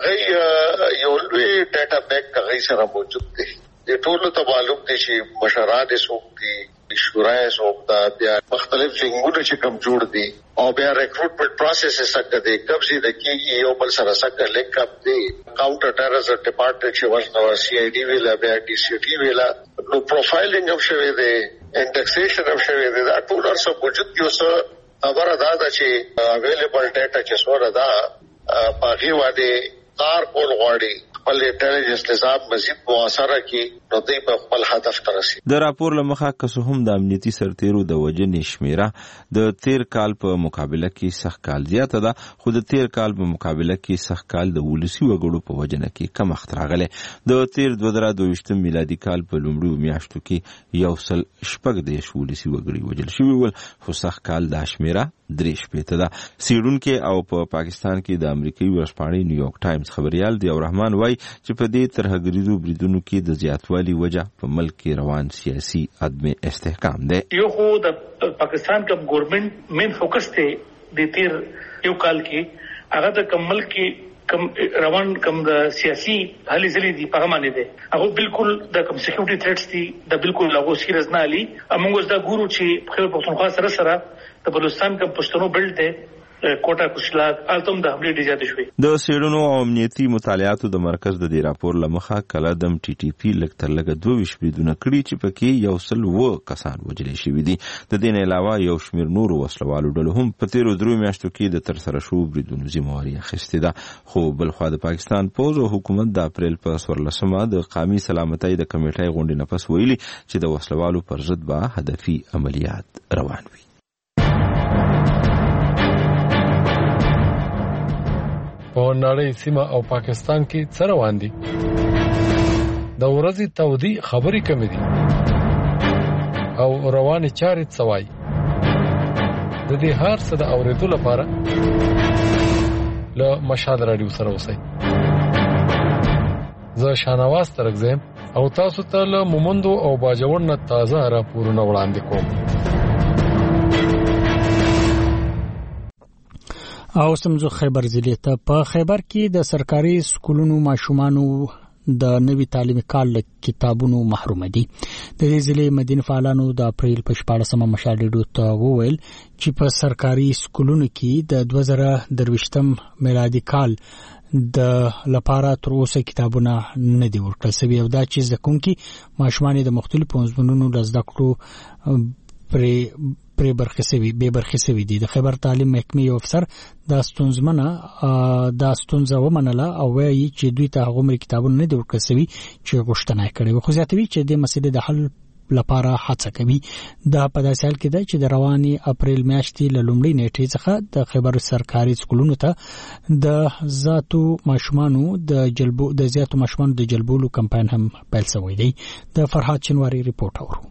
[SPEAKER 18] هغه یو لوی ډاټا بیک هغه سره موجود دی. د ټولو ته معلوم دي چې مشران یې څوک دي، شورا یې څوک ده، بیا مختلف ټیمونه چې کوم جوړ دي او بیا ریکروټمنټ پروسس یې څنګه دی، کب چې د کېږي یو بل سره څنګه لینک اپ دی. کاونټر ټیرریزم ډپارټمنټ چې ورته سی آی ډي ویلا بیا ډي سی ټي ویلا نو پروفایلینګ هم شوی دی، انډیکسیشن هم شوی دی. دا ټول څه موجود دي. اوس خبره دا ده چې اویلیبل ډاټا چې څومره ده په هغې باندې کار کول غواړي خپل انټیلیجنس نظام مزید مؤثره کړي نو دوی به خپل هدف ته رسي.
[SPEAKER 3] د راپور له مخه که څه هم د امنیتي سرتیرو د وژنې شمیره د تیر کال په مقابله کې سږ کال زیاته ده خو د تیر کال په مقابله کې سږ کال د ولسي وګړو په وژنه کې کمښت راغلی. د تیر دوه زره دوه ویشتم میلادي کال په لومړیو میاشتو کې یو سل شپږ دېرش ولسي وګړي وژل شوي ول خو سږ کال دا شمیره درې شپېته ده. څېړونکي او په پاکستان کې د امریکایي ورځپاڼې نیویارک ټایمز خبریال ضیاء الرحمن وایي چې په دې ترهګریزو بریدونو کې د زیاتوالي وجه په ملک کې روان سیاسي عدم استحکام دی.
[SPEAKER 19] یو خو د پاکستان کوم ګورنمنت مین فوکس دی د تیر یو کال کې هغه د کوم ملک کې کم روان کم د سیاسي حالي ځلې دي په معنی دي هغه بالکل د کوم سکیورټي تھریټس دي د بالکل لاغو سیریز نه علي. موږ دا ګورو چې خپل پښتونخوا سره سره د بلوچستان کوم پښتنو بلټ دی کوټه کوشلاک التم د حمله ډیره زیات شوې.
[SPEAKER 3] د سیډونو او امنیتي مطالعاتو د مرکز د دې راپور لمخه کله د ټي ټي پی لک تر لګ دوه ویشت بریدونه کړي چې پکې یو سل و کسان وژل شوي دي. د دې نه علاوه یو شمېر نور وسلوالو ډلو هم په تیرو درو میاشتو کې د تر سره شو بریدونو ذمہواري اخیستې ده. خو بل خو د پاکستان پوز او حکومت د اپریل په څوارلسمه د قومي سلامتۍ د کمیټې غونډې نه پس ویلي چې د وسلوالو پر ضد به هدفي عملیات روان وي.
[SPEAKER 20] په نړۍ سیمه او پاکستان کې څه روان دي؟ د ورځې تودي خبرې کمې دي او روانې چارې څه وایي؟ د دې هر څه د اورېدو لپاره له مشال راډیو سره اوسئ. زه شاهنواز ترکزیم او تاسو ته له مومندو او باجوړ نه تازه راپورونه وړاندې کوم.
[SPEAKER 1] او سمزو خیبر ضلع ته په خیبر کې د سرکاري سکولونو ماشومانو د نوي تعلیمي کال له کتابونو محروم دي. د دې ضلع مدین فعالانو د اپریل په شپاړسمه مشاهده ته وویل چې په سرکاري سکولونو کې د دوه زره درویشتم میلادي کال د لپاره تر اوسه کتابونه نه دي ورکړل شوي او دا چې زکونکي ماشومان د مختلفو مضمونونو د زده کړو پرې پرې برخه سوي به برخه سوي دي. د خیبر تعلیم محکمې یو افسر د ستونزمنه د ستونزه ومنله او وایي چې دوی ته هغومره کتابونه نه دي ورکړل شوي چې غوښتنه یې کړې وه. خو زیاتوي چې د مسلې د حل لپاره هڅه کوي. دا په داسې حال کې ده چې د رواني اپریل میاشتې له لومړۍ نیټې څخه د خیبر سرکاري سکولونو ته د ذاتو ماشومانو د جلبو د زیاتو ماشومانو د جلبولو کمپاین هم پیل شوی دی. د فرحات شنواری ریپورت اورو.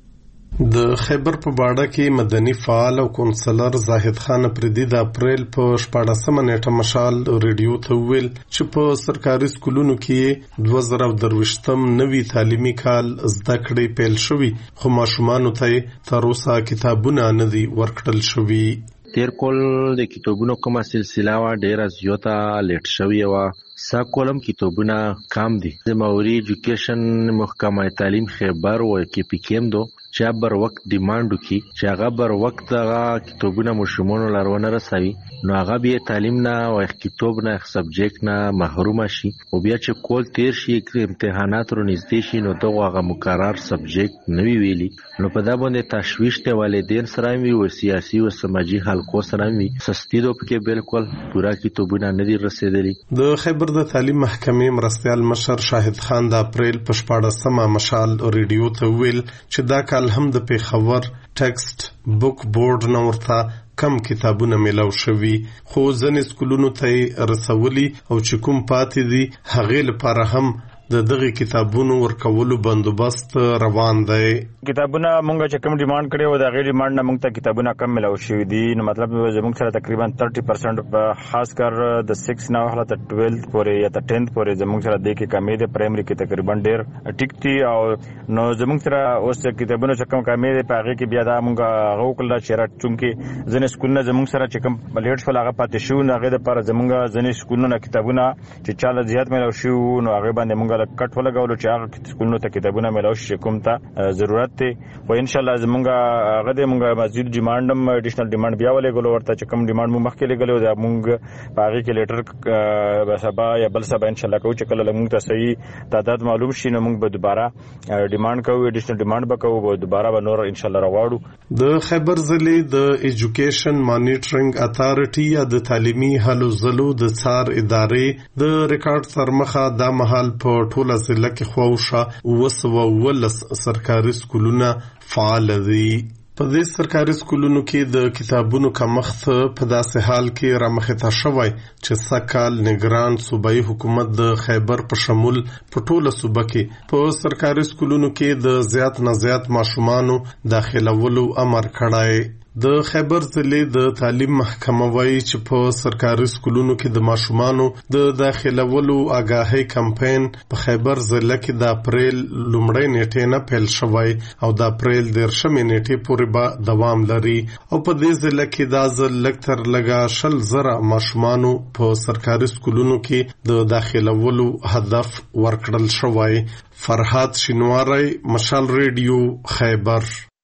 [SPEAKER 21] د خیبر په باډه کې مدني فعال او کونسلر زاهد خان پردي د اپریل په شپاړسمه نیټه مشال ریډیو ته ویل چې په سرکاري سکولونو کې دوه زره درویشتم نوي تعلیمي کال زده کړې پیل شوي خو ماشومانو ته تر اوسه کتابونه نه دي ورکړل شوي.
[SPEAKER 6] تیر کول د کتابونو کومه سلسله وا ډیره زیاته لیټ شوی و. سا کولم کتابونه کم دي. د موري ایجوکیشن محکمه تعلیم خیبر او کې پی کېم دو چې بر وخت ډیماندو کی چې هغه بر وخت هغه کتابونه مشمونو لارونه رسوي نو هغه به تعلیم نه او کتاب نه سبجیکټ نه محروم شي او بیا چې کول تیر شي امتحانات رو نږدې شي نو دغه هغه مقرر سبجیکټ نوي ویلي نو په دا باندې تشویش ته والدین سره وي او سیاسي او سماجی حلقو سره وي سستي دو پکې بالکل پورا کتابونه نه دي رسیدلي.
[SPEAKER 21] د خیبر د تعلیم محکمې مرستيال مشر شاهد خان د اپریل په شپاړسمه مشال ریډیو ته ویل چې دا کال هم د پیښور ټیکسټ بوک بورډ نو ورته کم کتابونه ملاو شوي خو ځنې سکولونو ته رسولي او چې کوم پاتې دي هغې لپاره هم د دغه کتابونو ورکولو بندوبست روان دی.
[SPEAKER 22] کتابونه مونږ چې کوم ډیماند کړي و د غیر ډیماند نه مونږ ته کتابونه کم ملاو شوي دي نو مطلب زموږ سره تقریبا ثلاثين پرسنٹ په خاص کر د سکس نه واخله تر بارہویں پورې یا تر دسمه پورې زموږ سره د کې کمې ده. پرایمري کې تقریبا ډېر ټیک دي او نو زموږ سره اوس کتابونه چې کوم کمې ده په هغه کې بیا دا مونږ غو کله چې چونکې ځنې سکولونه زموږ سره چې کوم لیټ شول هغه پاتې شو نو هغه لپاره زموږ ځنې سکولونه کتابونه چې چاله زیات ملاو شو نو هغه باندې مونږ کټ ولګولو چې هغه سکولونو ته کتابونه ملاو شي کوم ته ضرورت دی او ان شاء الله زمونږ هغه د مونږ مزید ډیماندم اډیشنل ډیماند بیا ولګولو ورته چې کوم ډیماند مو مخکې لګولو دا مونږ په هغه کې لیټر به سبا یا بل سبا ان شاء الله کوو چې کله مونږ ته صحیح تعداد معلوم شي نو مونږ به دوباره ډیماند کوو اډیشنل ډیماند به کوو به دوباره به نور ان شاء الله راوړو.
[SPEAKER 21] د خیبر ضلع د ایجوکیشن مانیټرینګ اتارټي یا د تعلیمي هلو ځلو د څار ادارې د ریکارډ سرمخه د محل په ټوله ضلع کې خوښه وسو ولس سرکاري سکولونه فعال دي. په دې سرکاري سکولونو کې د کتابونو کمښت په داسې حال کې رامخته شوی چې سکهال نگران صوبایي حکومت د خیبر په شمول په ټوله صوبه کې په سرکاري سکولونو کې د زیات نه زیات ماشومانو داخلولو امر کړی. د خیبر ضلع د تعلیم محکمه وایي چې په سرکاري سکولونو کې د ماشومانو د داخلولو آگاهي کمپاین په خیبر ضلع کې د اپریل لومړۍ نیټې نه پیل شوی او د اپریل دیرشمې نیټې پورې به دوام لري او په دې ضلع کې دا ځل لږ تر لږه شل زره ماشومانو په سرکاري سکولونو کې د داخلولو هدف ورکړل شوی. فرحات شینواری مشال ریډیو خیبر.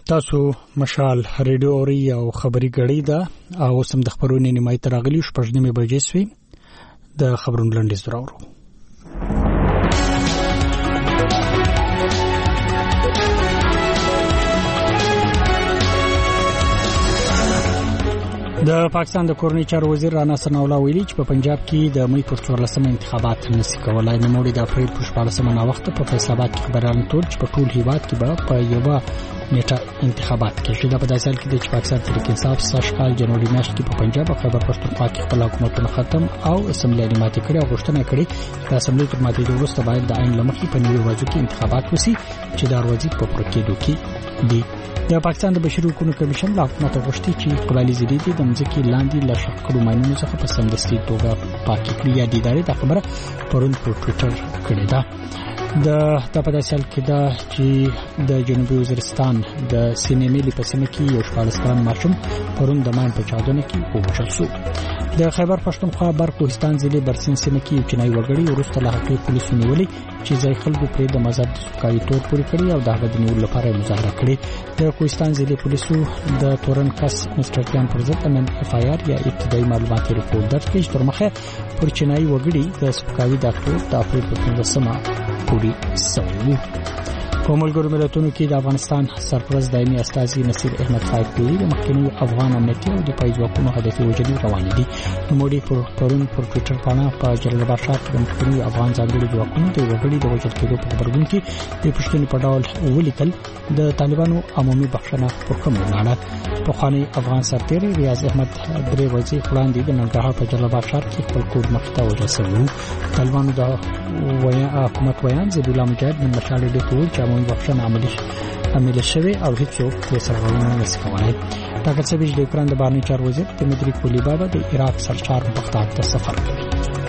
[SPEAKER 1] تاسو مشال ریډیو اوري او خبري غړي دا او سم د خبرونې نیمه تر غلي شپږ بجې سوي د خبرونو لنډیز راوړو. د پاکستان د کورنۍ چارو وزیر رانا ثناءالله ویلي چې په پنجاب کې د مې پر څوارلسمه انتخابات نشي کولای. نو موږ د اپریل پر شپږلسمه نا وخت په فیصل آباد کې خبرانه تور چې په ټول هیواد کې به په یوه نیټه انتخابات کېږي. دا په داسې حال کې د پاکستان تحریک انصاف ساشکال جنوري میاشت کې په پنجاب او خیبر پښتونخوا کې خپل حکومتونه ختم او اسمبلی ماتې کړې او غوښتنه کړې چې اسمبلی تر ماتې وروسته باید د عین لمخې په نیو ورځو کې انتخابات وشي چې د اروازي په پروکېدو کې دي. د پاکستان د بشري حقوقو کمیشن لا حکومت غوښتي چې قبایلي زیدي د مځکې لاندې له شخړو ماینونو څخه په سمدستي توګه پاکي کړي. یا د ادارې د خبره پرون په ټوئیټر کړې ده. د د په داسې حال کې دا چې د جنوبي وزیرستان د سینېمې په سیمه کې یو شپږ کلن ماشوم پرون د مان په چاودنه کې ووژل شو. د خیبر پښتونخوا برکوهستان ضلع برسین سیمه کې یو چینای وګړي ورسته له حقیقي پولیسو نیولې چې ځای خلکو پرې د مذهب د سپکاوي تور پورې کړی او د هغه د نیولو لپاره مظاهره کړې. د کوهستان ضلع پولیسو د تورن کس مستر جان پر ضد ان اف آی آر یا ابتدایي معلوماتي رپورټ درج کړي چې تر مخه پر چینای وګړي د سپکاوي د تور د اپریل په پنځمه پورې سوي. په ملګرو ملتونو کې د افغانستان سرپرست دایمي استازي نصیر احمد فایق ویلي د مخکنیو افغان امنیتي او دفاعي ځواکونو هدفي وژنې روانې دي. نوموړي پر پرون پر ټوئیټر باندې په جلال آباد ښار کې د مخکنیو افغان ځانګړي ځواکونو د وګړي د وژل کېدو په خبرګون کې د پښتني په ډول ولیکل د طالبانو عمومي بخښنه پر کوم ولاړه. پخوانی افغان سرتیری ریاض احمد درې ورځې وړاندې د ننګرهار په جلال آباد ښار کې خپل کور مخته وژل شوی. طالبانو د ویا حکومت ویان زبیح الله مجاهد من مشاله د ټول چې عمومي بخښنه عملي عمل شوی او هیڅوک یې سره ونه نشي کولای. ټاکل شوی د اوکران د بهرنی چارو وزیر دمیتری کولیبا د عراق سرچار بغداد ته سفر کوي.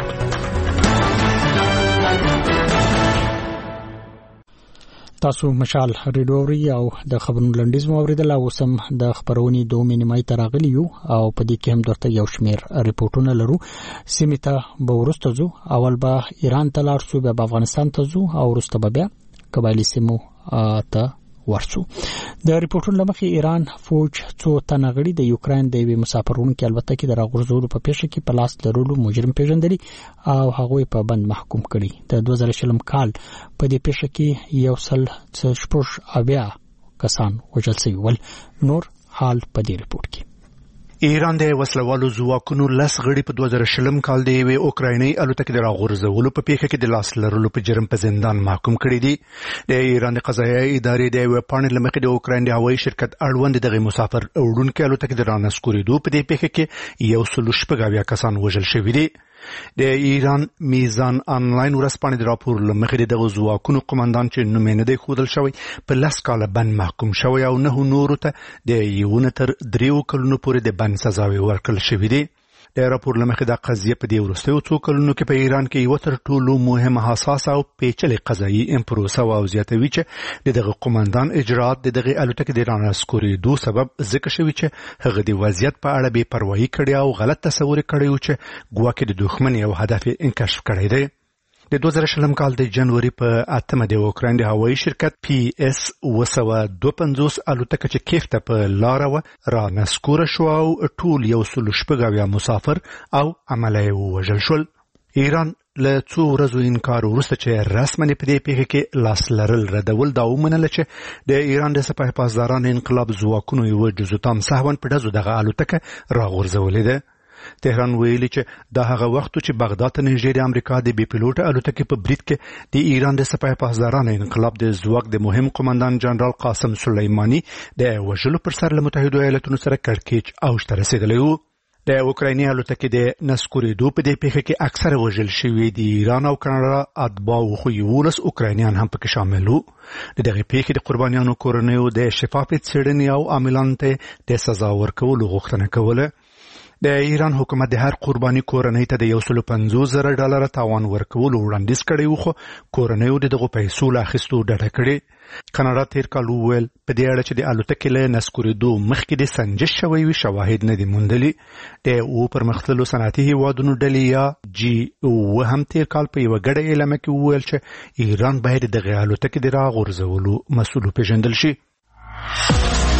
[SPEAKER 1] تاسو مشال ریډوري او د خبرونو لنډیز مو اوریدل او سم د خبرونې دوه مینیمای تراغلی یو او په دې کې هم درته یو شمیر ریپورتونه لرو. سیمه ته به ورسته ځو. اول به ایران ته لاړ شو، بیا افغانستان ته ځو او ورسته به بیا قبایلی سیمو ته ورسو. د ریپورتونو لمخې ایران فوج څو تنه غړي د یوکرين د یوې مسافرونکو کې البته کې د راغورځولو په پیښه کې په لاس لرلو مجرم پیژندلي او هغه په بند محکوم کړي. د دوه زره شلم کال په دې پیښه کې یو سل شپږ اویا کسان وژل شوي ول. نور حال په دې ریپورت کې.
[SPEAKER 2] ایران د وسلوالو ځواکونو لس غړي په دوه زره شلم کال د یوې اوکرایني الوتکې د راغورځولو په پیښه کې د لاس لرلو په جرم په زندان محکوم کړي دي. د ایران د قضایي ادارې د یوې پاڼې له مخې د اوکراین د هوایي شرکت اړوند دغه مسافر وړونکي الوتکې د رانسکورېدو په دې پیښه کې یو سل شپږ اویا کسان وژل شوي دي. د ایران میزان آنلاین ورځپاڼې د راپور لمخې دغه ځواکونو قومندان چې نوم یې نه دی ښودل شوی په لس کاله بند محکوم شوی او نه نورو ته د یو تر دریو کلونو پورې د بند سزاوي ورکړل شوې دي. د راپور لمخې د قضیه په دې وروستیو څو کلونو کې په ایران کې یو تر ټولو مهمه حساسه او پیچلې قضایي امپروسه او زیاتوي چې دغه قومندان اجرات دغه الوتکې د رانسکورېدو سبب ذکر شوی چې هغه د وضعیت په اړه بې پروايي کړې او غلط تصور کړی و چې ګواکې د دښمن یو هدف انکشف کړی دی. د دوه زره شلم کال د جنوري په اتمه د اوکراین د هوایي شرکت پی اس اوه سوه دوه پنځوس الوتکه چې کیف ته په لاره وه رانسکوره شوه او ټول یو سل شپږ اویا مسافر او عمله یې ووژل شول. ایران له څو ورځو انکار وروسته چې رسماً په دې پیښه کې لاس لرل ردول دا ومنله چې د ایران د سپاه پاسدارانو انقلاب ځواکونو یوه جزو تام سهواً په ډزو دغه الوتکه راغورځولې ده. تهران ویلي چې دا هغه وخت چې بغداد ته نږدې د امریکا د بي پيلوټ الوتکې په برید کې د ایران د سپاه پاسدارانو انقلاب د ځواک د مهم قومندان جنرال قاسم سلیمانی د وژلو پر سر له متحده ایالاتونو سره کړکېچ اوج ته رسېدلی و. د اوکرایني الوتکې د نسکورېدو په دې پیښه کې اکثره وژل شوي د ایران او کاناډا اتباع خو یولس اوکراینیان هم پکې شامل وو. د دغه پیښې د قربانیانو کورنیو د شفافیت څېړنې او عاملانو ته د سزا ورکولو غوښتنه کوله. د ایران حکومت د هر قرباني کورنۍ ته د یو سل پنځوس زره ډالر تاوان ورکولو وړاندیز کړی و خو کورنیو د دغه پیسو له اخیستو ډډه کړې. کاناډا تیر کال وویل په دې اړه چې د الوتکې له نسکورېدو مخکې د سنجش شوی وي شواهد نه دي موندلي. د او پرمختللو صنعتي هیوادونو ډلې یا جی اوه هم تیر کال په یوه ګډه اعلامیه کې وویل چې ایران باید دغه الوتکې د راغورځولو مسؤل وپېژندل شي.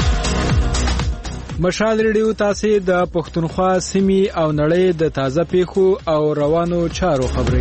[SPEAKER 8] مشال ریډیو تاسو د پښتونخوا سیمې او نړۍ د تازه پیښو او روانو چارو خبري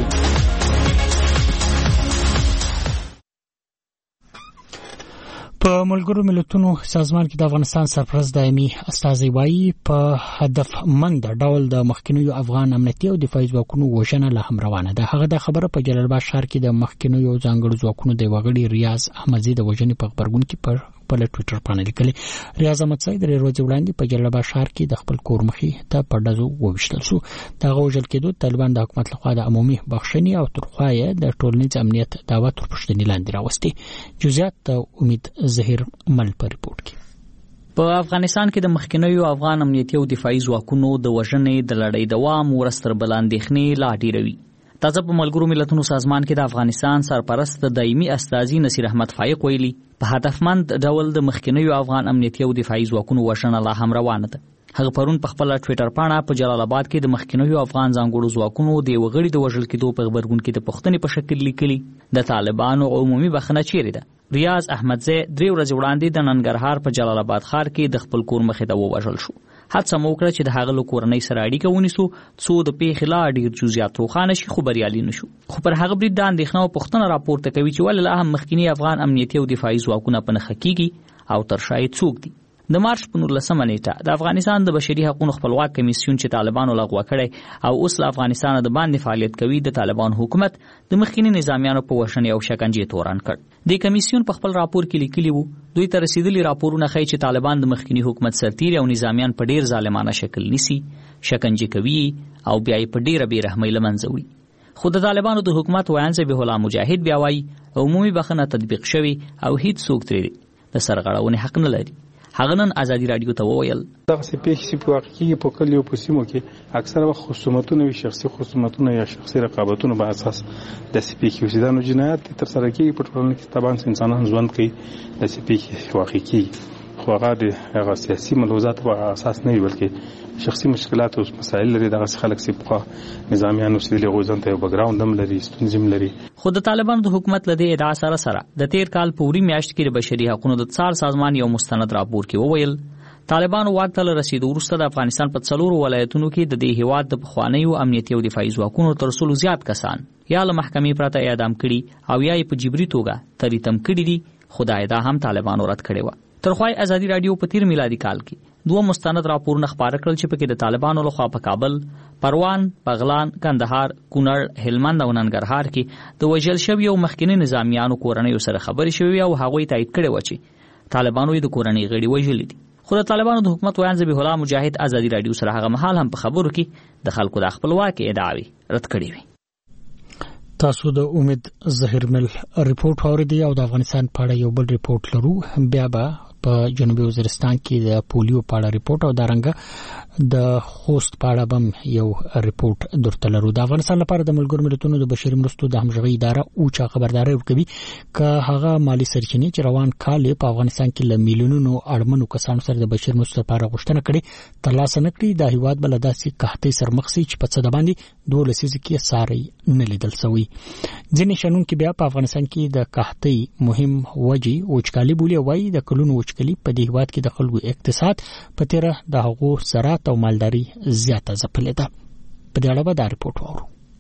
[SPEAKER 1] په ملګرو ملتونو سازمان کې د افغانستان سرپرست دایمي استازي وایي په هدفمند ډول د مخکینیو افغان امنیتي او دفاعي ځواکونو وژنه لا هم روانه ده. هغه د خبره په جلال آباد ښار کې د مخکینیو ځانګړو ځواکونو د وغړي ریاض احمدزي د وژنې په خبرګون کې پر په ټوئیټر باندې لیکلي. ریاض احمدزي د ورځې وړاندې په جلال آباد ښار کې د خپل کور مخې ته په ډزو وویشتل شو. دغه وژل کېدو طالبان د حکومت لخوا د عمومي بخښنې او ترخوایه د ټولنیز امنیت دعوه تر پښتنې لاندې راوستي. جزئیات امید ظهیر مل په ریپورت کې.
[SPEAKER 9] په افغانستان کې د مخکینیو افغان امنیتي او دفاعي ځواکونو د وژنې د لړۍ دوام ورستر بلاندېخنې لا ډیروي. تازه په ملګرو ملتونو سازمان کې د افغانستان سرپرست دایمي استازي نصیر احمد فایق ویلي په هدفمند ډول د مخکینیو افغان امنیتي او دفاعي ځواکونو وژنه لا هم روانه ده. هغه پرون په خپل ټوئیټر باندې په جلال آباد کې د مخکینیو افغان ځانګړو ځواکونو د وغړي د وژل کېدو په خبرګون کې د پښتنې په شکل لیکلي د طالبانو عمومي بخښنه چیرې ده. ریاض احمدزي درې ورځې وړاندې د ننګرهار په جلال آباد ښار کې د خپل کور مخې ته ووژل شو. هڅه مو وکړه چې د هغه له کورنۍ سره اړیکه ونیسو څو د پیښې لا ډېر جزئیات روښانه شي، خو بریالي نشو. خو پر هغه برید د اندېښنه او پوښتنه راپورته کوي چې ولې لا هم مخکینی افغان امنیتي او دفاعي ځواکونه په نښه کېږي او تر شا یې څوک دي. د مارچ په نولسمه نیټه د افغانستان د بشري حقوقو خپلواک کمیسیون چې طالبانو لغوه کړی او اوس له افغانستان د باندې فعالیت کوي د طالبان حکومت د مخکینی نظامیانو په وژنې او شکنجې تورن کړ. د کمیسیون په خپل راپور کې لیکلي وو دوی ته رسیدلي راپورونه ښیي چې طالبان د مخکینی حکومت سرتیري او نظامیان په ډیر ظالمانه شکل نیسي، شکنجې کوي او بیا یې په ډیره بې رحمۍ له منځه وړي. خو د طالبانو د حکومت ویاند ذبیح الله مجاهد بیا وایي عمومي بخښنه تطبیق شوې او هیڅ څوک ترې د سرغړونې حق نه لري. هغه نن ازادي رادیو ته وویل
[SPEAKER 23] دغه څه پیښې چې په واقع کې په کلیو په سیمو کې اکثره وخت خصومتونه وي، شخصي خصومتونه یا شخصي رقابتونه په اساس د سپیکي وسیدانو جنایت تر سره کېږي په ټولنه کې طبعا انسانان ژوند کوي د سپیکي واقع کېږي. خو هغه د هغه سیاسي ملحوظات په اساس نه وي بلکې شخصي مشکلات او مسایل لري. دغه خلک چې په نظامیانو سیدلې غوځن ته یو بیکګراوند هم لري، ستونزې لري.
[SPEAKER 9] خو د طالبانو د حکومت لدی ادعا سره سره د تیر کال په وری میاشت کې د بشري حقوقو د څار سازمان یو مستند راپور کې وویل طالبانو واک ته رسیدو وروسته د افغانستان په څلورو ولایتونو کې د دې هیواد د پخوانیو امنیتي او دفاعي ځواکونو تر څلو زیات کسان یا له محکمې پرته اعدام کړي او یا یې په جبري توګه تریتم کړي دي. خدای دا هم طالبانو رد کړي و. ترخوای ازادي رادیو په تیر میلادي کال کې دوه مستند راپورونه خبره کړل چې پکې د طالبانو لخوا په کابل، پروان، بغلان، کندهار، کونړ، هلمند او ننګرهار کې د وژل شویو مخکینی نظامیانو کورنیو سره خبرې شوې او هغوی تایید کړي و چې طالبانو یې د کورنۍ غړي وژلي دي. خو د طالبانو د حکومت ویاند ذبیح الله مجاهد ازادي رادیو سره هغه مهال هم په خبرو کې د خلکو د خپلواکۍ ادعاوې رد کړې وي.
[SPEAKER 1] تاسو د امید ظهیر مل ریپورت اوریدي او د افغانستان په اړه یو بل ریپورت لرو. بیا به په جنوبي وزیرستان کې د پولیو په اړه ریپورت او دارنګه د خوست په اړه هم یو ریپورت درته لرو. د افغانستان لپاره د ملګرو ملتونو د بشري مرستو د همغږي اداره اوچا خبرداري ورکوي چې هغه مالی سرچینې چې روان کال په افغانستان کې ل میلیونونو اړمنو کسانو سره د بشري مرستو لپاره غوښتنه کړې ترلاسه نه کړي. د هیواد بل داسې قحطۍ سرمخ سي چې په څه د باندې دوه لسیزه کې ساري نه لیدل شوی. ځینې شنونکو بیا په افغانستان کې د قحطۍ مهم وجې وچکالي بولي وایي د کلونو وچکالي په دې هیواد کې د خلکو اقتصاد په تیره د هغو زراعت او مالداري زیاته ځپلې ده. په دې اړه به دا ریپورت واورو.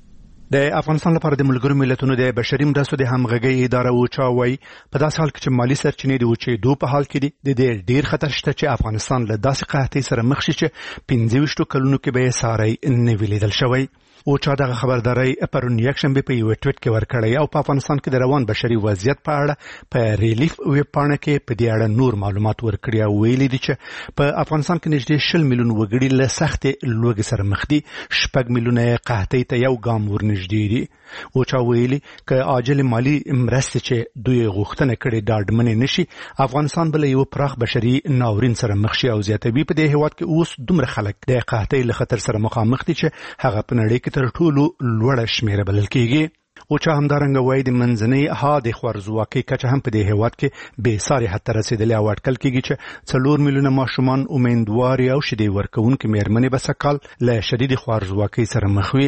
[SPEAKER 2] د افغانستان لپاره د ملګرو ملتونو د بشري مرستو د همغږي اداره اوچا وایي په داسې حال کې چې مالی سرچینې د اوچېدو په حال کې دي د دې ډیر خطر شته چې افغانستان له داسې قحطۍ سره مخ شي چې پنځه ویشت کلونو کې به یې ساری نه وي لیدل شوی. اوچا دغه خبرداري پرون یکشنبه په یو ټویټ کې ورکړی او په افغانستان کې د روان بشري وضعیت په اړه په ریلیف ویب پاڼه کې په دې اړه نور معلومات ورکړي او ویلي دي چې په افغانستان کې نږدې شل میلیون وګړي له سختې لوږې سره مخ دي، شپږ میلیونه قحطۍ ته یو ګام ورنږدې دي. اوچا ویلي که عاجل مالی مرستې چې دوی غوښتنه کړې ډاډمنې نشي افغانستان بل یو پراخ بشري ناورین سره مخ شي او زیاتوي په دې هیواد کې اوس دومره خلک د قحطۍ له خطر سره مخامخ دي چې هغه په نړۍ کې تر ټولو لوړه شمیره بلل کېږي. اوچا همدارنګه وایي د منځنۍ ها د خوارځواکۍ کچه هم په دې هیواد کې بې ساري حد ته رسېدلې او اټکل کېږي چې څلور میلیونه ماشومان امیندوارې او شیدې ورکوونکې مېرمنې به سږ کال له شدیدې خوارځواکۍ سره مخ وي.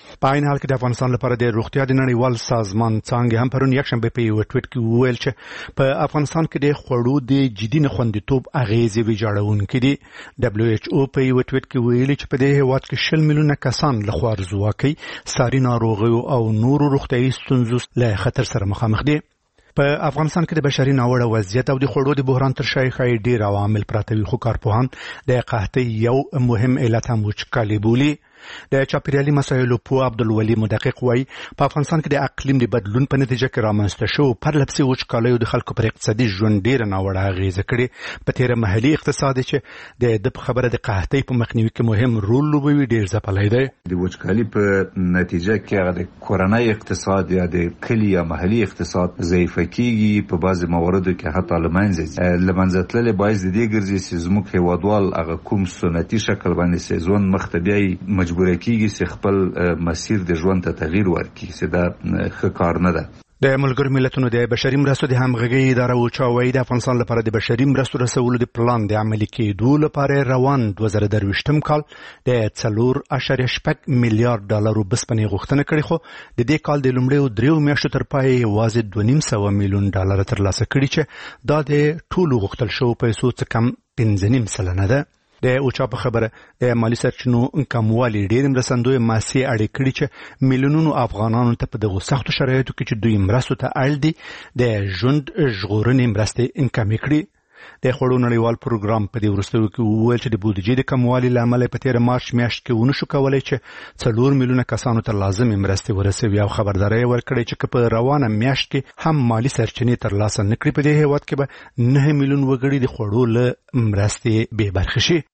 [SPEAKER 2] په عین حال کې د افغانستان لپاره د روغتیا د نړیوال سازمان څانګې هم پرون یکشنبه په یو ټویټ کې وویل چې په افغانستان کې د خوړو د جدي نه خوندیتوب اغېزې ویجاړونکې دي. دبليو ایچ او په یو ټویټ کې ویلي چې په دې هېواد کې شل میلیونه کسان له خوارځواکۍ، ساري ناروغیو او نورو روغتیایي ستونزو له خطر سره مخامخ دي. په افغانستان کې د بشري ناوړه وضعیت او د خوړو د بحران تر شا ښایي ډېر عوامل پراته وي، خو کارپوهان د قحطۍ یو مهم علت هم وچکالي بولي. د چاپیریالي مسایلو پوه عبدالولي مدقق وایي په افغانستان کې د اقلیم د بدلون په نتیجه کې رامنځته شوو پرلپسې وچکالیو د خلکو پر اقتصادي ژوند ډېره ناوړه اغېزه کړې. په تېره محلي اقتصاد چې د ده په خبره د قحطۍ په مخنیوي کې مهم رول لوبوي ډېر ځپلی دی.
[SPEAKER 7] د وچکالي په نتیجه کې هغه د کورنۍ اقتصاد یا د کلي یا محلي اقتصاد ضعیفه کېږي، په بعضې مواردو کې حتی له منځه ځي. له منځه تللې باعث د دې ګرځي چې زموږ هېوادوال هغه کوم سنتي شکل باندې چې ژوند مخ ته بیایي مجبوره کېږي چې خپل مسیر د ژوند ته تغییر ورکړي، چې دا ښه کار نه ده.
[SPEAKER 2] د ملګرو ملتونو د بشري مرستو د همغږۍ اداره اوچا وایي د افغانستان لپاره د بشري مرستو رسولو د پلان د عملي کېدو لپاره روان دوه زره درویشتم کال د څلور اعشاریه شپږ میلیارډ ډالرو بسپنې غوښتنه کړې، خو د دې کال د لومړیو دریو میاشتو تر پایه یوازې دوه نیم سوه میلیون ډالر ترلاسه کړي، چې دا د ټولو غوښتل شوو پیسو څخه کم پنځه نیم سلنه ده. د اوچا په خبره د مالی سرچینو کموالی ډېر مرستندوی ماسي اړې کړي چې میلیونونو افغانانو ته په دغو سختو شرایطو کې چې دوی مرستو ته اړ دي د ژوند ژغورنې مرستې کمې کړي. د خوړو نړیوال پروګرام په دې وروستیو کې وویل چې د بودیجې د کموالي له امله په تېره مارچ میاشت کې ونه شو کولی چې څلور میلیونه کسانو ته لازمې مرستې ورسوي، او خبرداری یې ورکړی چې که په روانه میاشت کې هم مالي سرچینې ترلاسه نه کړي په دې هېواد کې به نه میلیون وګړي د خوړو له مرستې بې برخې شي.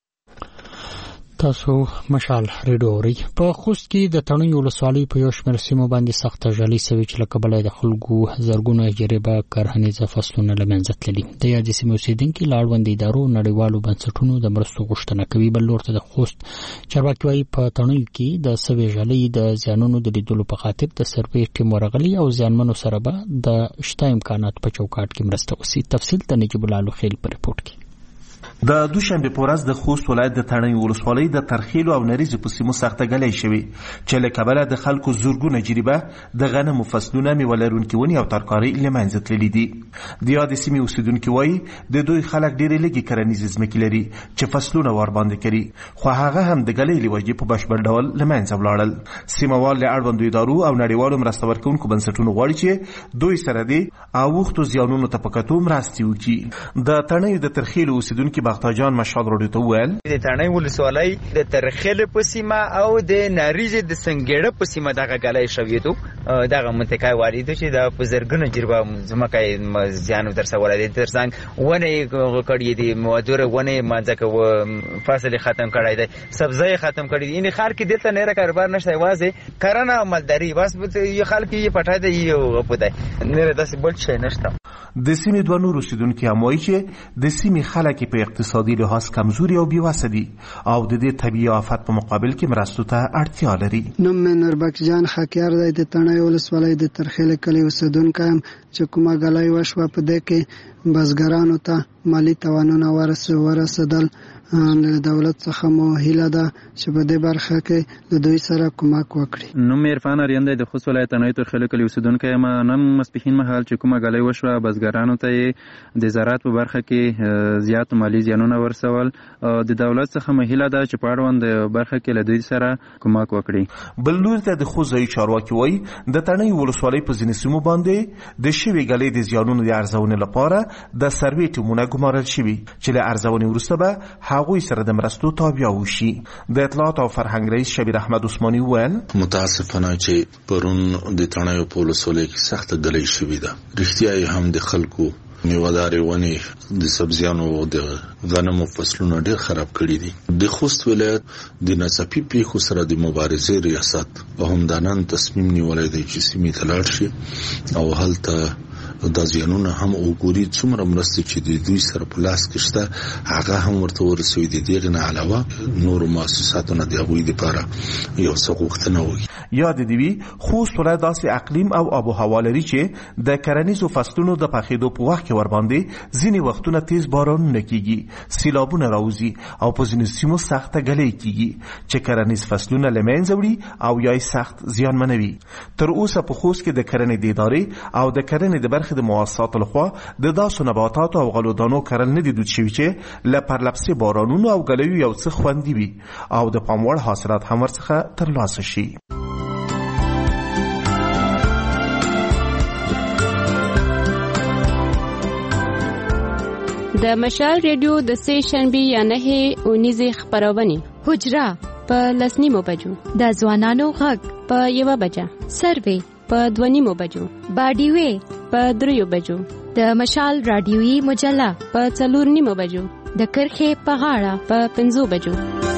[SPEAKER 1] تاسو مشال ریډوري په خوست کې د تڼیو ولسوالۍ په یو شمېر سیمو باندې سخته ژلۍ سوي چې له کبله د خلکو زرګونه جریبه کرهنیزه فصلونه له منځه تللي. د یادې سیمې اوسېدونکي له اړوندو ادارو نړیوالو بنسټونو د مرستو غوښتنه کوي. بل لور ته د خوست چارواکي وایي په تڼیو کې د سوي ژلۍ د زیانونو د لیدلو په خاطر د سروې ټیم ورغلی او زیانمنو سره به د شته امکانات په چوکاټ کې مرسته وشي. تفصیل د نجیب الله خیل په رپورټ کې.
[SPEAKER 10] د دوشنبه په ورځ د خوست ولایت د تڼیو ولسوالۍ د ترخیلو او نریزو په سیمو سخته ګلۍ شوې چې له کبله د خلکو زرګونه جریبه د غنمو فصلونه، میوه لرونکي ونې او ترکارۍ له منځه تللي دي. د یادې سیمې اوسېدونکي وایي د دوی خلک ډېرې لږې کرنیزې ځمکې لري چې فصلونه ورباندې کوي، خو هغه هم د ګلۍ له وجې په بشپړ ډول له منځه ولاړل. سیمهوال له اړوندو ادارو او نړیوالو مرسته ورکوونکو بنسټونو غواړي چې دوی سره د اوښتو زیانونو ته په کتو مرستې وکړي. د تڼیو د ترخیلو اوسېدونکي باغتر جان مشال روډیو ته وویل
[SPEAKER 11] د تڼیو ولسوالۍ د ترخیل په سیمه او د ناریزې د سنګېړه په سیمه دغه ګلۍ شوېدو دغه منطقه والیدو چې د په زرګونه جریبه ځمکه زیان ورسولی دی. تر څنګ ونې کړي دي، مودره ونې منځکه فصل ختم کړی دی، سبزی ختم کړي دي. یعنې ښار کې دلته نېره کاروبار نشته، یوازې کرنه او مالداري بس یو خلک یې پټی دی یو غپو دی، نېره داسې بل شی نشته.
[SPEAKER 10] د سیمې دوه نور اوسېدونکي هم وایي چې د سیمې خلک په اقتصادي لحاظ کمزوري او بېوسه دي او د دې طبیعي آفت په مقابل کې مرستو ته اړتیا لري.
[SPEAKER 24] نوم مې نوربخش جان خاکیار دی، د تڼیو ولسوالۍ د ترخیل کلي اوسېدونکی یم. چې کومه ګلۍ وشوه په دې کې بزګرانو ته مالي توانونه ورسېدل. د دولت څخه مو هیله ده چې په دې برخه کې د دوی سره کومک وکړي.
[SPEAKER 25] نوم مې عرفان اریان دی، د خوست ولایت تڼیو ترخیل کلي اوسېدونکی یم. نن ماسپښین مهال چې کومه ګلۍ وشوه بزګرانو ته یې د زراعت په برخه کې زیات مالي زیانونه ورسول. د دولت څخه مو هیله ده چې په اړوند برخه کې له دوی سره کومک وکړي.
[SPEAKER 10] بل لور ته د خوست ځایي چارواکي وایي د تڼیو ولسوالۍ په ځینې سیمو باندې د شوې ګلۍ د زیانونو د ارزونې لپاره د سروې ټیمونه ګمارل شوي چې له ارزونې وروسته به هغوی سره د مرستو تابع وشي. د اطلاعات او فرهنګ رئیس شبیر احمد عثماني وویل
[SPEAKER 26] متاسفانه چې پرون د تڼیو په ولسوالۍ کې سخته ګلۍ شوې ده. رښتیا یې هم د خلکو میوهدارې ونې د سبزیانو او د غنمو فصلونه ډېر خراب کړي دي. د خوست ولایت د ناڅاپي پیښو سره د مبارزې ریاست په همدانان تصمیم نیولی دی چې سیمې ته لاړ شي او هلته دا زیانونه هم وګوري څومره مرستې چې د دوی سره په لاس کې شته هغه هم ورته ورسوي. د دې نه علاوه نورو مؤسساتو نه د هغوی دپاره یو څه غوښتنه وکړي.
[SPEAKER 10] یاد دی وی خوست ولایت داسې اقلیم او آب و هوا لري چې د کرنیزو فصلونو د پخېدو په وخت کې ور باندې ځینې وختونه تیز بارانونه کیږي، سیلابونه راوځي او په ځینو سیمو سخته ګلۍ کیږي چې کرنیز فصلونه له منځه وړي او یا سخت زیانمنوي. تر اوسه په خوست کې د کرنې د ادارې او د کرنې د برخې د مؤسساتو لخوا د داسو نباتاتو او غلو دانو کرل نه دي دود شوي چې له پرلپسې بارانونو او ګلوي یو څه خوندي وي او د پام وړ حاصلات هم ورڅخه ترلاسه شي.
[SPEAKER 5] د مشال ریډیو د سې شنبې یا نهې اونیزې خپرونې حجره په لسنیمو بجو، د ځوانانو غږ په یوه بجه، سروې په دوه نیمو بجو، باډیوې په دریو بجو، د مشال رادیویي مجله په څلور نیمو بجو، د کرښې په غاړه په پنځو بجو.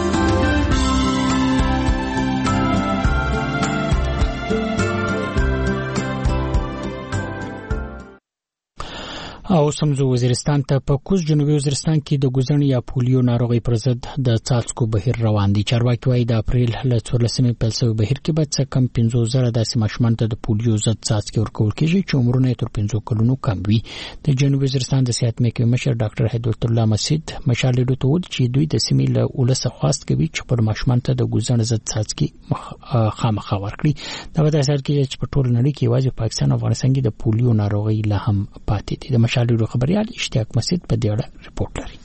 [SPEAKER 1] او سمزو وزیرستان ته په کوز جنوبي وزیرستان کې د ګوزن یا پولیو ناروغي پر ضد د څاڅکو بهیر روان دي. چارواکي وايي د اپریل له څوارلسمې پیل شوی بهیر کې به څه کم پنځوس زره داسې ماشومان ته د پولیو ضد څاڅکي ورکول کېږي چې عمرونه یې تر پنځو کلونو کم وي. د جنوبي وزیرستان د صحت محکمې مشر ډاکټر هدایت الله مسعود مشال ډیډو ته وویل چې دوی د سیمې له ولس خواست کوي چې پر ماشومان ته د ګوزن ضد څاڅکي خامخا ورکړي. دا به اثر کوي چې په ټول نړۍ کې یوازې پاکستان او افغانستان کې د پولیو ناروغي لا هم پاتې دي. د مشال ډیډو خبريال اشتیاق مسعود په دې اړه رپورټ لري.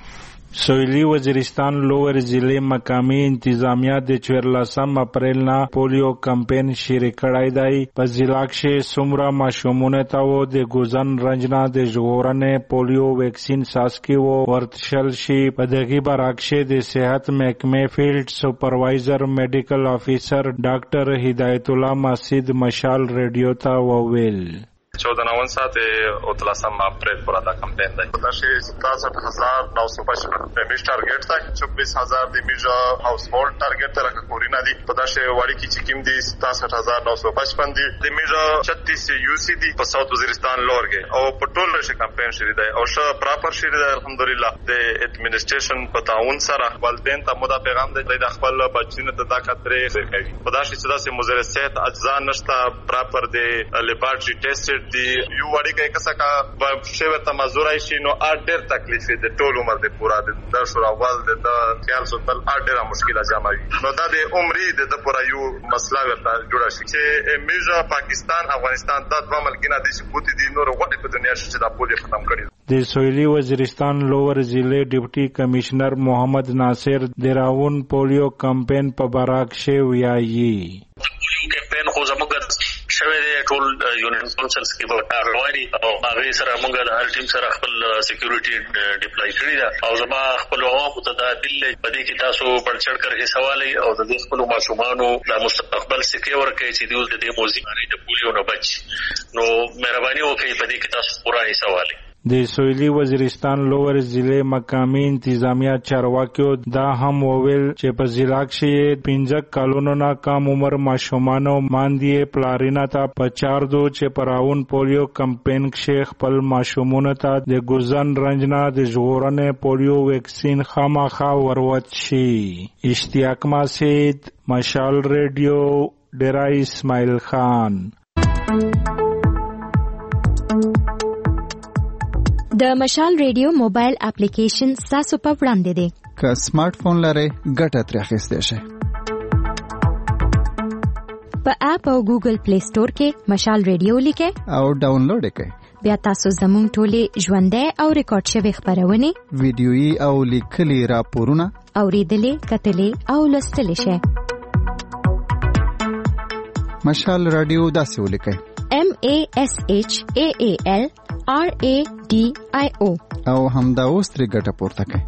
[SPEAKER 14] سویلی وزیرستان لوور ضلع مقامی انتظامیه د چورلسم اپریل نه پولیو کمپین شروع کړی دی. په ضلع کې څومره ماشومونه ته و د ګوزن رنجنا د ژغورنې پولیو ویکسین ساسکی و ورتشل شي. په دغه برعکس د صحت محکمې فیلډ سپروایزر میډیکل افیسر ډاکټر هدایت الله مسعود مشال ریډیو ته وویل
[SPEAKER 12] چودہ نون سات اتلاسم اپریل پورا دا کمپین دی. پداشی ستاسٹھ ہزار نو سو پچپن پیمیش ٹارگیٹ تھا، چوبیس ہزار دی میجا ہاؤس ہولڈ ٹارگیٹ تھا لکا کورینا دی. پداشی واڑی کی چکیم دی ستاسٹھ ہزار نو سو پچپن دی. دی میجا چھتیس یو سی دی پا ساؤتھ وزیرستان لور گئے او پٹول رشی کمپین شری دی او شا پراپر شری دی. الحمدللہ دی ایڈمنسٹریشن پتاون سارا والدین تا مدا پیغام دی دی داخل بچین تا دا کتری خیلی. پداشی صدا سے مزیر صحت اجزا نشتا پراپر دی لیبارٹری ٹیسٹڈ دی یو وړي کې کسا کا شوه ته مزورای شي نو اړ ډېر تکلیف دي ټول عمر دې پورا د شوراوال د خیال ساتل اړ ډېر مشکله جاموي. نو دا د عمرې د پورا یو مسله ورته جوړه شي چې میزه پاکستان افغانستان د دوه ملګرو د ثبوت دي نور وړي په دنیا چې دا پولیو ختم کړي.
[SPEAKER 14] د سویلی وزیرستان لوور ضلع ډیپټي کمشنر محمد ناصر دراون پولیو کمپین په براک شی ویایي.
[SPEAKER 13] پولیو کمپین خو زموږ شوی دی ټول یونین کونسلز کې به رواني او هغه سره موږ د هر ټیم سره خپل سکیورټي ډیپلای کړی دا او زما خپل عوام متداخل په دې کې تاسو پړچړ کړی سوالي او د دې خپل ماشومانو د مستقبل سکیور کوي چې دوی د دې موضوع باندې د پولیو نه بچ نو مهرباني وکړئ په دې کې تاسو پورا سوالي.
[SPEAKER 14] د سویلی وزیرستان لوور ضلع مقامی انتظامیه چارواکیو دا هم وویل چې په ضلع کې پنځه کلونو نه کم عمر ماشومانو ماندې پلارینا ته په چار دو چې پراون پولیو کمپین کې خپل ماشومانو ته د ګوزن رنجنا د ژغورنې پولیو ویکسین خامخا وروت شي. اشتیاق مسعود مشال ریډیو ډیرای اسماعیل خان.
[SPEAKER 15] د مشال ریډیو موبایل اپلیکیشن تاسو په وړاندې دی.
[SPEAKER 16] که سمارټ فون لرئ ګټه ترې اخیستی شئ.
[SPEAKER 15] په اپ او ګوګل پلی سٹور کې مشال ریډیو لیکئ
[SPEAKER 16] او ډاونلوډ کړئ.
[SPEAKER 15] بیا تاسو زموږ ټولې ژوندۍ او ریکارډ شوي خپرونې
[SPEAKER 16] ویډیويي او لیکلي راپورونه
[SPEAKER 15] اوریدلې کتلې او لوستلی شئ.
[SPEAKER 16] مشال رادیو داسې ولیکئ
[SPEAKER 15] M A S H A A L R A D I O
[SPEAKER 16] او همدا اوس ترې ګټه پورته کړئ.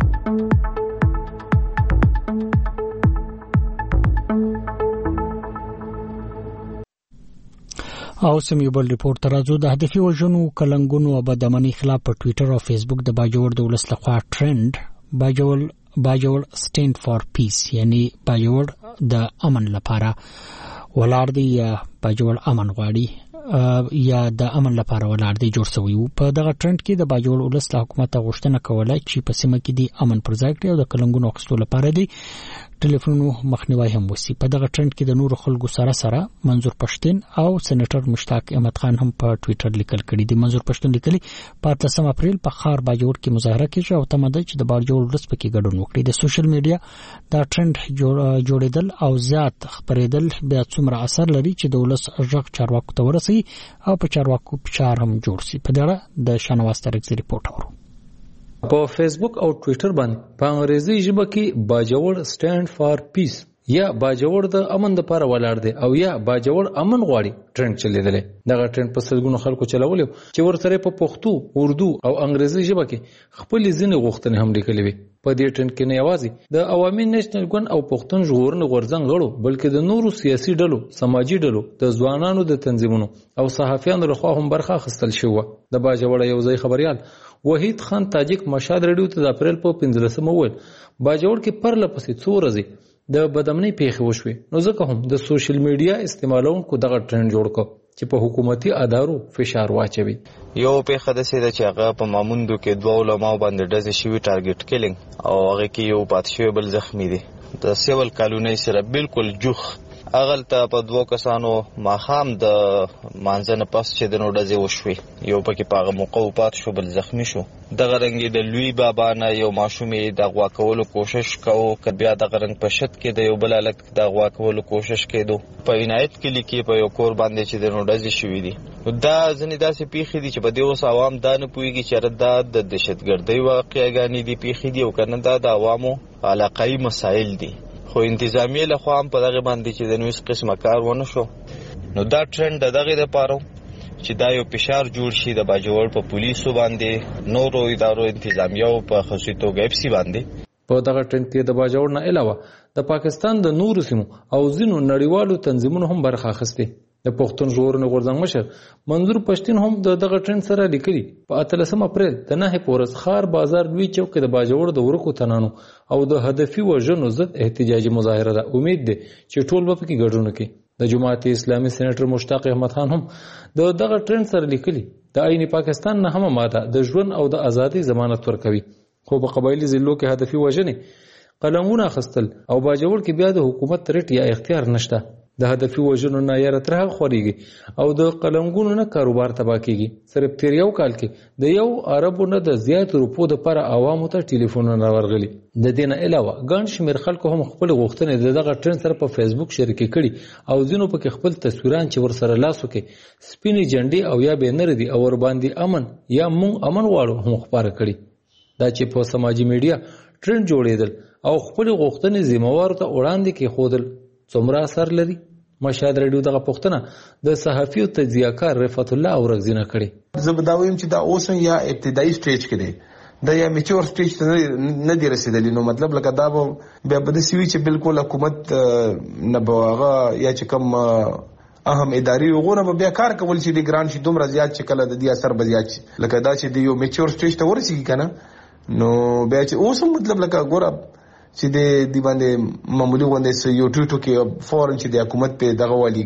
[SPEAKER 1] او سم یو بل ریپورت ترازو د هدفي وژنو کلنګونو او بدامنۍ خلاف په ټوئیټر او فیسبوک د باجوړ د ولس لخوا ټرند باجوړ باجوړ سټینډ فار پیس یعنی باجوړ د امن لپاره ولاړ دی یا باجوړ امن غواړي یا د امن لپاره ولاړ دی جوړ شوی وو. په دغه ټرند کې د باجوړ ولس له حکومت غوښتنه کوله چې په سیمه کې د امن پر ځای کړي او د کلنګونو اخیستو لپاره دی ټلیفونونو مخنیوي هم وسی. په دغه ټرند کې د نور خلکو سره سره منظور پښتين او سېنیټر مشتاق احمد خان هم په ټوئیټر لیکل کړي دي. منظور پښتين لیکلي په اتلسم اپریل په خار باجوړ کې مظاهره کیږي او تمه ده چې د باجوړ ولس پکې ګډون وکړي. د سوشل میډیا دا ټرند جوړیدل او زیات خبرېدل بیا څومره اثر لري چې د ولس ژغ چارواکو ته ورسي او په چارواکو فشار هم جوړ شي. په دغه د شانواز ترکزي ریپورت اورو.
[SPEAKER 3] په فیسبوک او ټوئیټر باندې په انګریزي ژبه کې باجوړ سټاند فار پیس یا باجوړ د امن لپاره ولاړ دی او یا باجوړ امن غواړي ټرند چلیدل. دغه ټرند په سلګونو خلکو چلول چې ورسره په پښتو، اردو او انګریزي ژبه کې خپل ځینې غوښتنې هم لیکلې وي. په دې ټرند کې نه یوازې د عوامي نېشنل ګوند او پښتون ژغورنې غورځنګ غړو بلکې د نورو سیاسي ډلو، سماجي ډلو، د ځوانانو د تنظیمونو او صحافیانو لخوا هم برخه اخیستل شوه. د باجوړ یو ځای خبريال وحید خان تاجک مشهد رادیو ته د اپریل په پنځلسمه وویل باجوړ کې پرله پسې څو ورځې د بدامنۍ پیښې وشوې، نو ځکه هم د سوشل میډیا استعمالونکو دغه ټرند جوړ کړ چې په حکومتي ادارو فشار واچوي.
[SPEAKER 4] یو پیښه د سیده چې هغه په ماموندو کې دوه علماو باندې ډزې شوي ټارګټ کیلینګ او هغه کې یو پات شوی بل زخمی دي. د سیول کالونی سره بالکل جوخ اغلته په دوه کسانو ماخام د مانځنه پس چې د نو ډزې وشوي، یو پکې پاغه موقع پات شو بل زخمی شو. دغه رنګ د لوی بابا نه یو ماشومې د غوا کولو کوشش کاوه، ک بیا د غرنګ په شت کې د یو بل الک د غوا کولو کوشش کېدو. په عنایت کې لیکي په یو کور باندې چې د نو ډزې شوې دي. دا ځنې داسې پیښې دي چې په دې اوس عوام دا نه پوهېږي چې دا د دهشتګردۍ واقعګانې دي پیښې دي او کنه دا د عوامو علاقایي مسایل دي. خو انتظامیه له خوا هم په دغه باندې چې د نویس قسمه کار ونه شو، نو دا ټرند د دغه لپاره چې دا یو فشار جوړ شي د باجوړ په پولیسو باندې، نورو ادارو انتظامیه او په خصوصي توګه اف سی باندې.
[SPEAKER 3] په دغه ټرند کې د باجوړ نه علاوه د پاکستان د نورو سیمو او ځینو نړیوالو تنظیمونو هم برخه اخیستې. د پښتون ژغورنې غورځنګ مشر منظور پښتين هم د دغه ټرند سره لیکلي په اتلسم اپریل د نه پورس خار بازار لوی چوک کې د باجوړ د ورکو تنانو او د هدفي وژنو ضد احتجاجي مظاهره ده. امید ده چې ټول به پکې ګډون وکړي. د جماعت اسلامي سېنیټر مشتاق احمد خان هم د دغه ټرند سره لیکلي د عین پاکستان نه هم ماده د ژوند او د ازادي ضمانت ورکوي، خو په قبایلی ضلعو کې هدفي وژنې قلمونه اخیستل او باجوړ کې بیا د حکومت ریټ یا اختیار نشته. د هدفي وژنو نه یې تر هغه خوريږي او د قلمګونو نه کاروبار تباہ کیږي. صرف تیر یو کال کې د یو عربو نه د زیات روپو د پر عوامو ته ټلیفونونه ورغلي. د دې نه علاوه ګڼ شمېر خلکو هم خپل غوښتنې دغه ټرند سره په فیسبوک شریکې کړي او ځینو پکې خپل تصویران چې ورسره لاسو کې سپینې جنډې او یا بینر دي او ور باندې امن یا مونږ امن واړو هم خبره کړي. دا چې په سماجی میډیا ټرند جوړېدل او خپل غوښتنې ذمہوار ته وړاندې کې خودل څومره اثر لري. مشهد رادیو دغه پښتنه د صحافي او تجزیه‌کار رفعت الله اورغزینه کړي.
[SPEAKER 17] زه به دا وایم چې دا اوس یا ابتدایي سټیج کې دی، دا یا میچور سټیج ته نه دی رسیدلی. نو مطلب لکه دا به بیا به داسې وي چې بالکل حکومت نه به هغه یا چې کوم اهم اداري وغونه به بیا کار کول چې د ګران شي دومره زیات چې کله د دې اثر به زیات شي. لکه دا چې د یو میچور سټیج ته ورسیږي که نه، نو بیا چې اوس هم مطلب لکه ګوره چې د دې باندې معمولی غونډې یو ټوټو کې فورن چې د حکومت په دغه والی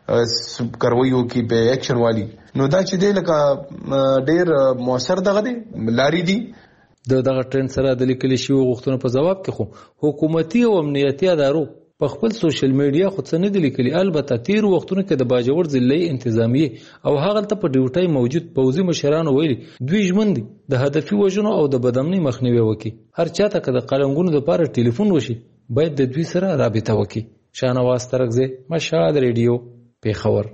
[SPEAKER 17] کاروایو کې په اکشن والی، نو دا چې دی لکه ډیر موثر دغه دی لاري دي.
[SPEAKER 3] د دغه ټرند سره د لیکلي شوی غوښتنو په جواب کې خو حکومتي او امنیتي ادارو په خپل سوشل میډیا خو څه نه دي لیکلي. البته تیر وختونو کې د باجوړ ضلعي انتظامیه او هغه ته په ډیوټي موجود پوځي مشرانو ویلي دوی ژمن دي د هدفي وژنو او د بدامنۍ مخنیوي وکړي. هر چاته که د قلمګونو لپاره ټلیفون وشي باید د دوی سره رابطه وکړي. شانواز ترکزی، مشهد ریډیو، پیښور.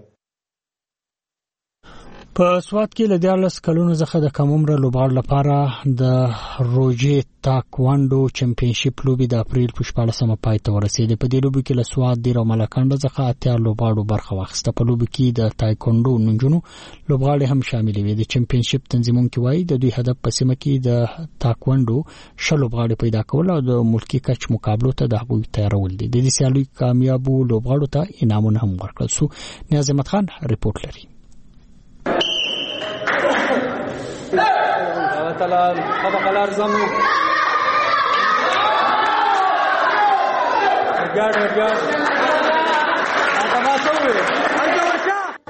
[SPEAKER 1] په سواد کې له دیارلس کلونو څخه د کم عمره لوبغاړو لپاره د روجي تاکواندو چمپیونشیپ لوبي د اپریل په شپاړسمه پای ته ورسېده. په دې لوبي کې له سواد ډیر ملکانډ څخه اتیا لوبغاړو برخه واخیسته. په لوبي کې د تایکوندو نجونو لوبغاړي هم شامل وي. د چمپیونشیپ تنظیمونکو وايي د دوی هدف په سیمه کې د تاکوندو شل لوبغاړي پیدا کول او د ملکی کچ مقابلو ته د هغوی تیارول دي. د دې سیالي کامیابو لوبغاړو ته انعامونه هم ورکړل شو. نیاز احمد خان رپورټ لري.
[SPEAKER 3] تلال طبق الارزم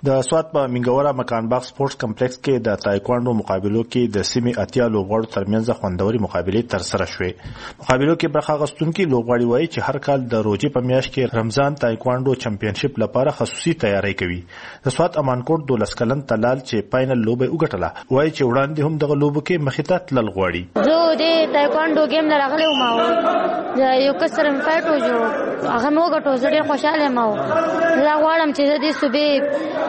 [SPEAKER 6] د سوات په منګورا مکان باغ سپورتس کمپلیکس کې د تایکوانډو مقابلو کې د سیمې اتیا لوبغاړو ترمنځ خوندوري مقابلې تر سره شوې. مقابلو کې برخه اخیستونکي لوبغاړي وایي چې هر کال د روزي په میاشت کې رمضان تایکوانډو چمپیونشپ لپاره خصوصي تیاری کوي. د سوات امانکوټ دولس کلن تلال چې فائنل لوبه وګټله وایي چې وړاندې هم دغه لوبو کې مخې ته تلل غواړي.
[SPEAKER 18] زه د تایکوانډو گیم نه راغلی وم او یو کس سره مې فایټ وجو هغه مې وګټو. زه ډېر خوشحاله یم او زه غواړم چې زه دې صوبې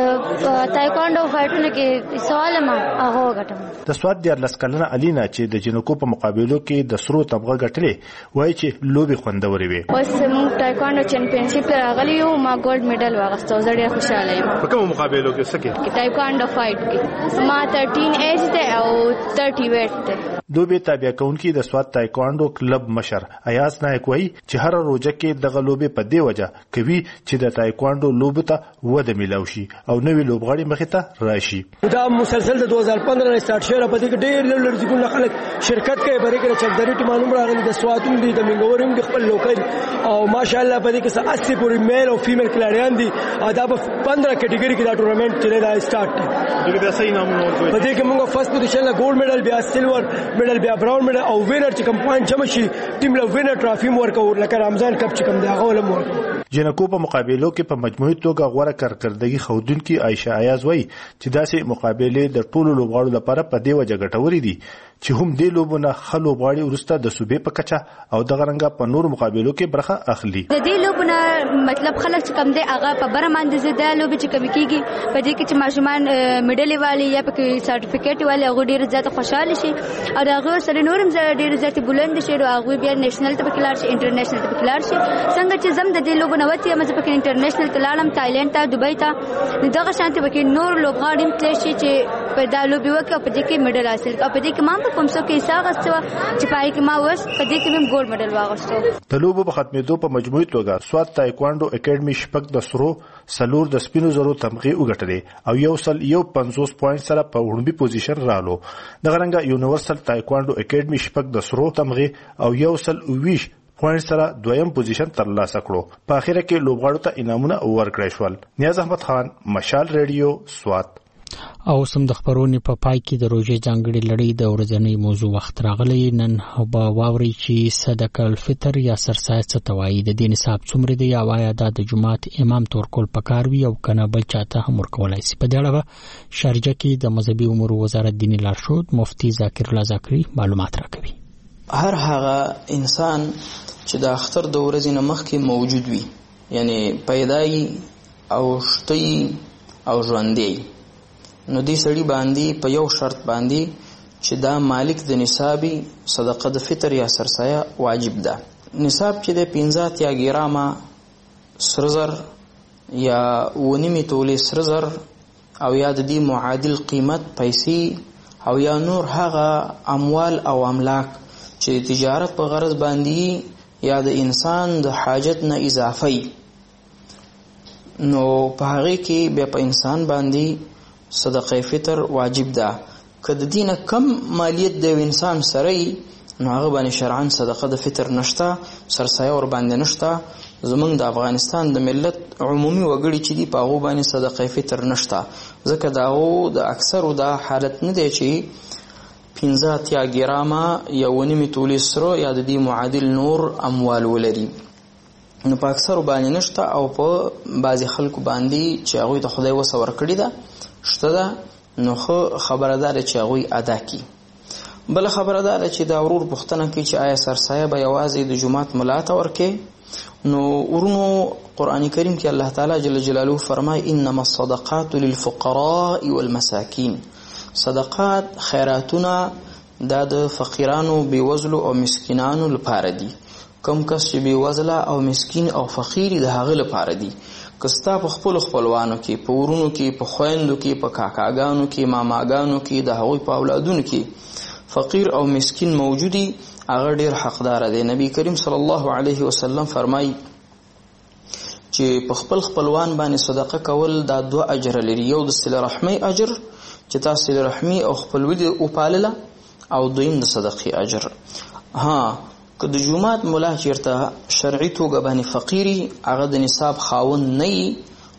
[SPEAKER 18] تایکوانډو فایټونو کې سوال ما هغه وګټم.
[SPEAKER 6] د سوات دیارلس کلنه الینا چې د جنکو په مقابلو کې د سرو تمغه ګټلې وایي چې لوبې خوندورې وي.
[SPEAKER 18] اوس موږ تایکوانډو چمپیونشپ ته راغلي یو ما ګولډ میډل واغسته. زه ډېر خوشاله یم.
[SPEAKER 6] په کوم مقابلو کې څه کې
[SPEAKER 18] تایکوانډو فایټ کې ما تیرټین ایج ده او تھرٹی ویټ ده.
[SPEAKER 6] لوبې تابع کوونکي د سوات تایکوانډو کلب مشر ایاز نایک وایي چې هر روزه کې دغه لوبې په دې وجه کوي چې د تایکوانډو لوبو ته وده ملاوي شي او نوې لوبغاړي مخې ته راشي.
[SPEAKER 19] دا مسلسل د دوه هزار پندرہ نه سٹارټ شوی. په دې کې ډېر لږ لږ خلک شرکت کوي. بری کې چکدري ټیمانو راغلي د سواتون دي د منګورم د خپل لوکل او ماشاءالله په دې کې اسی پورې میل او فیمیل کلاریان دي. دا په پندرہ کټګوري کې دا ټورنمنت چلی دا سٹارټ دی.
[SPEAKER 6] دغه د صحیح نامونه ورکوي.
[SPEAKER 19] په دې کې موږ فرست پوزیشن لا ګولډ میډل بیا سیلور میډل بیا براون میډل او وینر چې کوم پوینټ جمع شي ټیم له وینر ټرافي ورکو لکه رمضان کپ چې کوم دی هغه ولم ورکو.
[SPEAKER 6] جنکو په مقابلو کې په مجموعي توګه غوړه کارکردګي خودونکو عائشه ایاز وایي چې داسې مقابلې د ټولو لوبغاړو لپاره په دې وجه ګټورې دي چې هم دې لوبونه خلو غواړي ورسته د صوبې په کچه او د غرنګا په نور مقابلو کې برخه اخلي.
[SPEAKER 18] د دې لوبونه مطلب خلک چې کم دي هغه په بره باندې زده لوبې چې کوي کیږي په دې کې چې ماشومان میډل والی یا په سرټیفیکټ والی هغه ډیر زیات خوشاله شي او هغه سره نورم ډیر زیات بلند شي او هغه بیا نېشنل ته کلار شي انټرنیشنل ته کلار شي. څنګه چې زم د دې لوبونه وتی مزه په انټرنیشنل ته لاړم تایلند ته دوبۍ ته دغه شانتي په نور لوبغاړي تل شي چې په دا لوبي وکړي په دې کې میډل حاصل کړي. په دې کې ما په کوم څه کې حصہ غوښتو چې پای کې ما وس په دې کې مې ګولډ میډل واغوستو.
[SPEAKER 6] د لوبو په ختمېدو په مجموعي توګه سوات تایکوانډو اکیډمي شپږ د سرو سلور د سپینو زرو تمغه وګټلې او یو سل یو پنځوس پوینټ سره په وړاندې پوزیشن رالو. د غرنګا یونیورسل تایکوانډو اکیډمي شپږ د سرو تمغه او یو سل ویش پوینټ سره دویم پوزیشن ترلاسه کړو. په اخر کې لوبغاړو ته انعامونه ورکړل شول. نیاز احمد خان مشال ریډیو سوات.
[SPEAKER 1] او سم د خبرونې په پای کې د روزې ځانګړي لړۍ د ورځنۍ موضوع وخت راغلی. نن به واوري چې صدقه الفطر یا سرسایه څه ته وایي، د دې نصاب څومره دی او آیا دا د جماعت امام ته ورکول پکار وي او کنه بل چاته هم ورکولای شي. په دې اړه به شارجه کې د مذهبي امور وزارت دیني لارښود مفتي ذاکر الله ذاکري معلومات راکوي.
[SPEAKER 20] هر هغه انسان چې د اختر د ورځې نه مخکې موجود وي، یعنی پیدای او شتي او ژوندی، نو دې سړي باندې په یو شرط باندې چې دا مالک د نصابي صدقه د فطر یا سرسایه واجب ده. نصاب چې د پنځه اتیا ګرامه سره زر یا ونیمې تولې سره زر او یا د دې معادل قیمت پیسې او یا نور هغه اموال او املاک چې تجارت په غرض باندې یا د انسان د حاجت نه اضافي، نو په هغه کې بیا په انسان باندې صدقه فطر واجب ده. که د دینه کم مالیت د انسان سره نو هغه باندې شرعاً صدقه د فطر نشته، سرسایه ور باندې نشته. زمونږ د افغانستان د ملت عمومي وګړي چې دی په هغه باندې صدقه فطر نشته، ځکه دا او د اکثرو دا حالت نه دی چې پنځه اتیا ګرامه یا ونیمې تولې سره یا د دې معادل نور اموال ولري. نو په اکثرو باندې نشته او په بعضې خلکو باندې چې هغوی ته خدای وسه ورکړې ده شته ده، نو خو خبره ده چې هغوی ادا کړي. بله خبره ده چې دا ورور پوښتنه کوي چې آیا سرسایه به یوازې د جومات ملا ته ورکړي؟ نو ورونو قرآن کریم کې الله تعالی جل جلاله فرمای انما الصدقات للفقراء والمساکین، صدقات خیراتونه دا د فقیرانو بیوزلو او مسکینانو لپاره دي. کم کس چې بیوزله او مسکین او فقیر د هغه لپاره دي. کستا په خپل خپلوانو کې، په ورونو کې، په خويندو کې، په کاکاګانو کې، ماماګانو کې، د هغوی په اولادونو کې فقیر او مسکین موجودي، هغه ډیر حقدار دی. نبی کریم صلی الله علیه وسلم فرمای چې په خپل خپلوان باندې صدقه کول دا دوه اجر لري، یو د صله رحمی اجر چې تاسو صله رحمی او خپلوي او پالله، او دویم د صدقې اجر. ها که د جمعات مولا چیرته شرعي توګه باندې فقیری هغه د نصاب خاون نه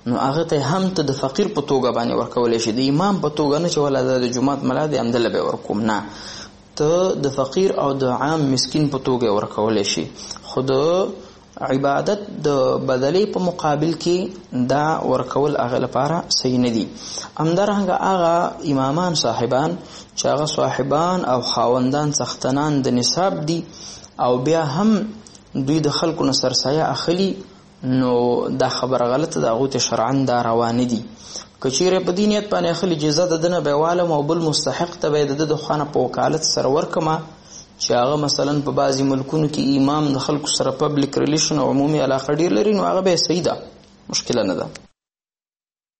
[SPEAKER 20] نو هغه ته هم ته د فقیر په توګه باندې ورکولې شي، د امام په توګه نه چې ولا د جمعات ملا دی امدل به ورکوم، نه ته د فقیر او د عام مسکین په توګه ورکولې شي. خود عبادت د بدلې په مقابل کې دا ورکول هغه لپاره صحیح نه دي. همدارنګه هغه امامان صاحبان چې هغه صاحبان او خاوندان سختنان د نصاب دي او بیا هم دوی د خلکو نه سرسایه اخلي، نو دا خبره غلطه ده، هغوی ته شرعاً دا روانه دي. که چیرې په دې نیت باندې اخلي جزا د ده نه به یې والم او بل مستحق ته به یې د ده د خوا نه په وکالت سره ورکمه، چې هغه مثلا په بعضې ملکونو کې امام د خلکو سره پبلک ریلیشن او عمومي علاقه ډېر لري، نو هغه به یې صحیح ده، مشکله نه ده.